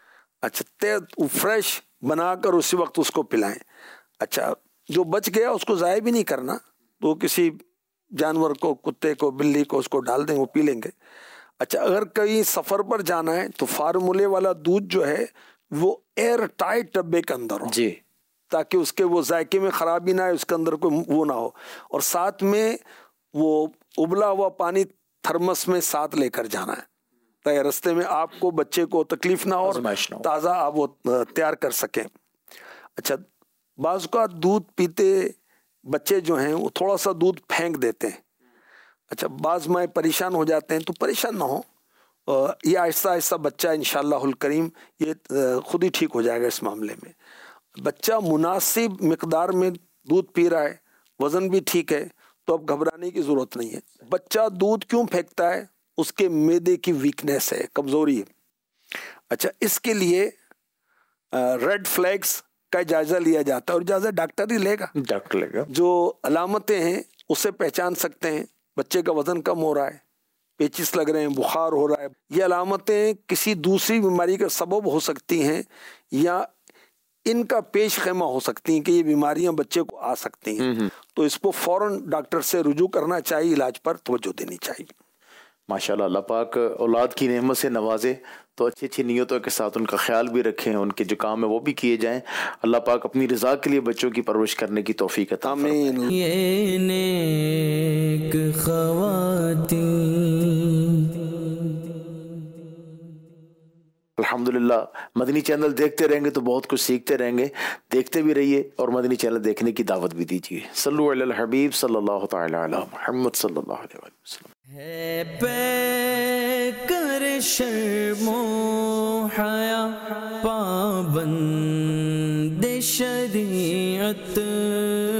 Speaker 3: اچھا فریش بنا کر اسی وقت اس کو پلائیں. اچھا جو بچ گیا اس کو ضائع بھی نہیں کرنا, تو کسی جانور کو, کتے کو, بلی کو اس کو ڈال دیں, وہ پی لیں گے. اچھا اگر کہیں سفر پر جانا ہے تو فارمولے والا دودھ جو ہے وہ ایئر ٹائٹ ڈبے کے اندر ہو,
Speaker 2: جی
Speaker 3: تاکہ اس کے وہ ذائقے میں خرابی نہ آئے, اس کے اندر کوئی وہ نہ ہو. اور ساتھ میں وہ ابلا ہوا پانی تھرمس میں ساتھ لے کر جانا ہے تاکہ رستے میں آپ کو بچے کو تکلیف نہ ہو اور تازہ آپ وہ تیار کر سکیں. اچھا بعض کا دودھ پیتے بچے جو ہیں وہ تھوڑا سا دودھ پھینک دیتے ہیں. اچھا بعض مائیں پریشان ہو جاتے ہیں, تو پریشان نہ ہو, یہ آہستہ آہستہ بچہ انشاءاللہ الکریم یہ خود ہی ٹھیک ہو جائے گا. اس معاملے میں بچہ مناسب مقدار میں دودھ پی رہا ہے, وزن بھی ٹھیک ہے, تو اب گھبرانے کی ضرورت نہیں ہے. بچہ دودھ کیوں پھینکتا ہے؟ اس کے معدے کی ویکنیس ہے, کمزوری ہے. اچھا اس کے لیے ریڈ فلیگز کا جائزہ لیا جاتا ہے, اور جائزہ ڈاکٹر ہی لے گا.
Speaker 2: ڈاکٹر لے گا.
Speaker 3: جو علامتیں ہیں اسے پہچان سکتے ہیں, بچے کا وزن کم ہو رہا ہے, پیچس لگ رہے ہیں, بخار ہو رہا ہے. یہ علامتیں کسی دوسری بیماری کا سبب ہو سکتی ہیں یا ان کا پیش خیمہ ہو سکتی ہیں کہ یہ بیماریاں بچے کو آ سکتی ہیں. تو اس کو فوراً ڈاکٹر سے رجوع کرنا چاہیے, علاج پر توجہ دینی چاہیے.
Speaker 2: ماشاءاللہ اللہ پاک اولاد کی نعمت سے نوازے, تو اچھی اچھی نیتوں کے ساتھ ان کا خیال بھی رکھیں, ان کے جو کام ہے وہ بھی کیے جائیں. اللہ پاک اپنی رضا کے لیے بچوں کی پرورش کرنے کی توفیق عطا فرمائے.
Speaker 3: آمین.
Speaker 1: یہ نیک خواتین
Speaker 2: الحمدللہ مدنی چینل دیکھتے رہیں گے تو بہت کچھ سیکھتے رہیں گے. دیکھتے بھی رہیے اور مدنی چینل دیکھنے کی دعوت بھی دیجیے. صلو علی الحبیب صلی اللہ تعالی علی محمد صلی اللہ علیہ وسلم.
Speaker 1: ہے پے کر شرم و حیا پابند شریعت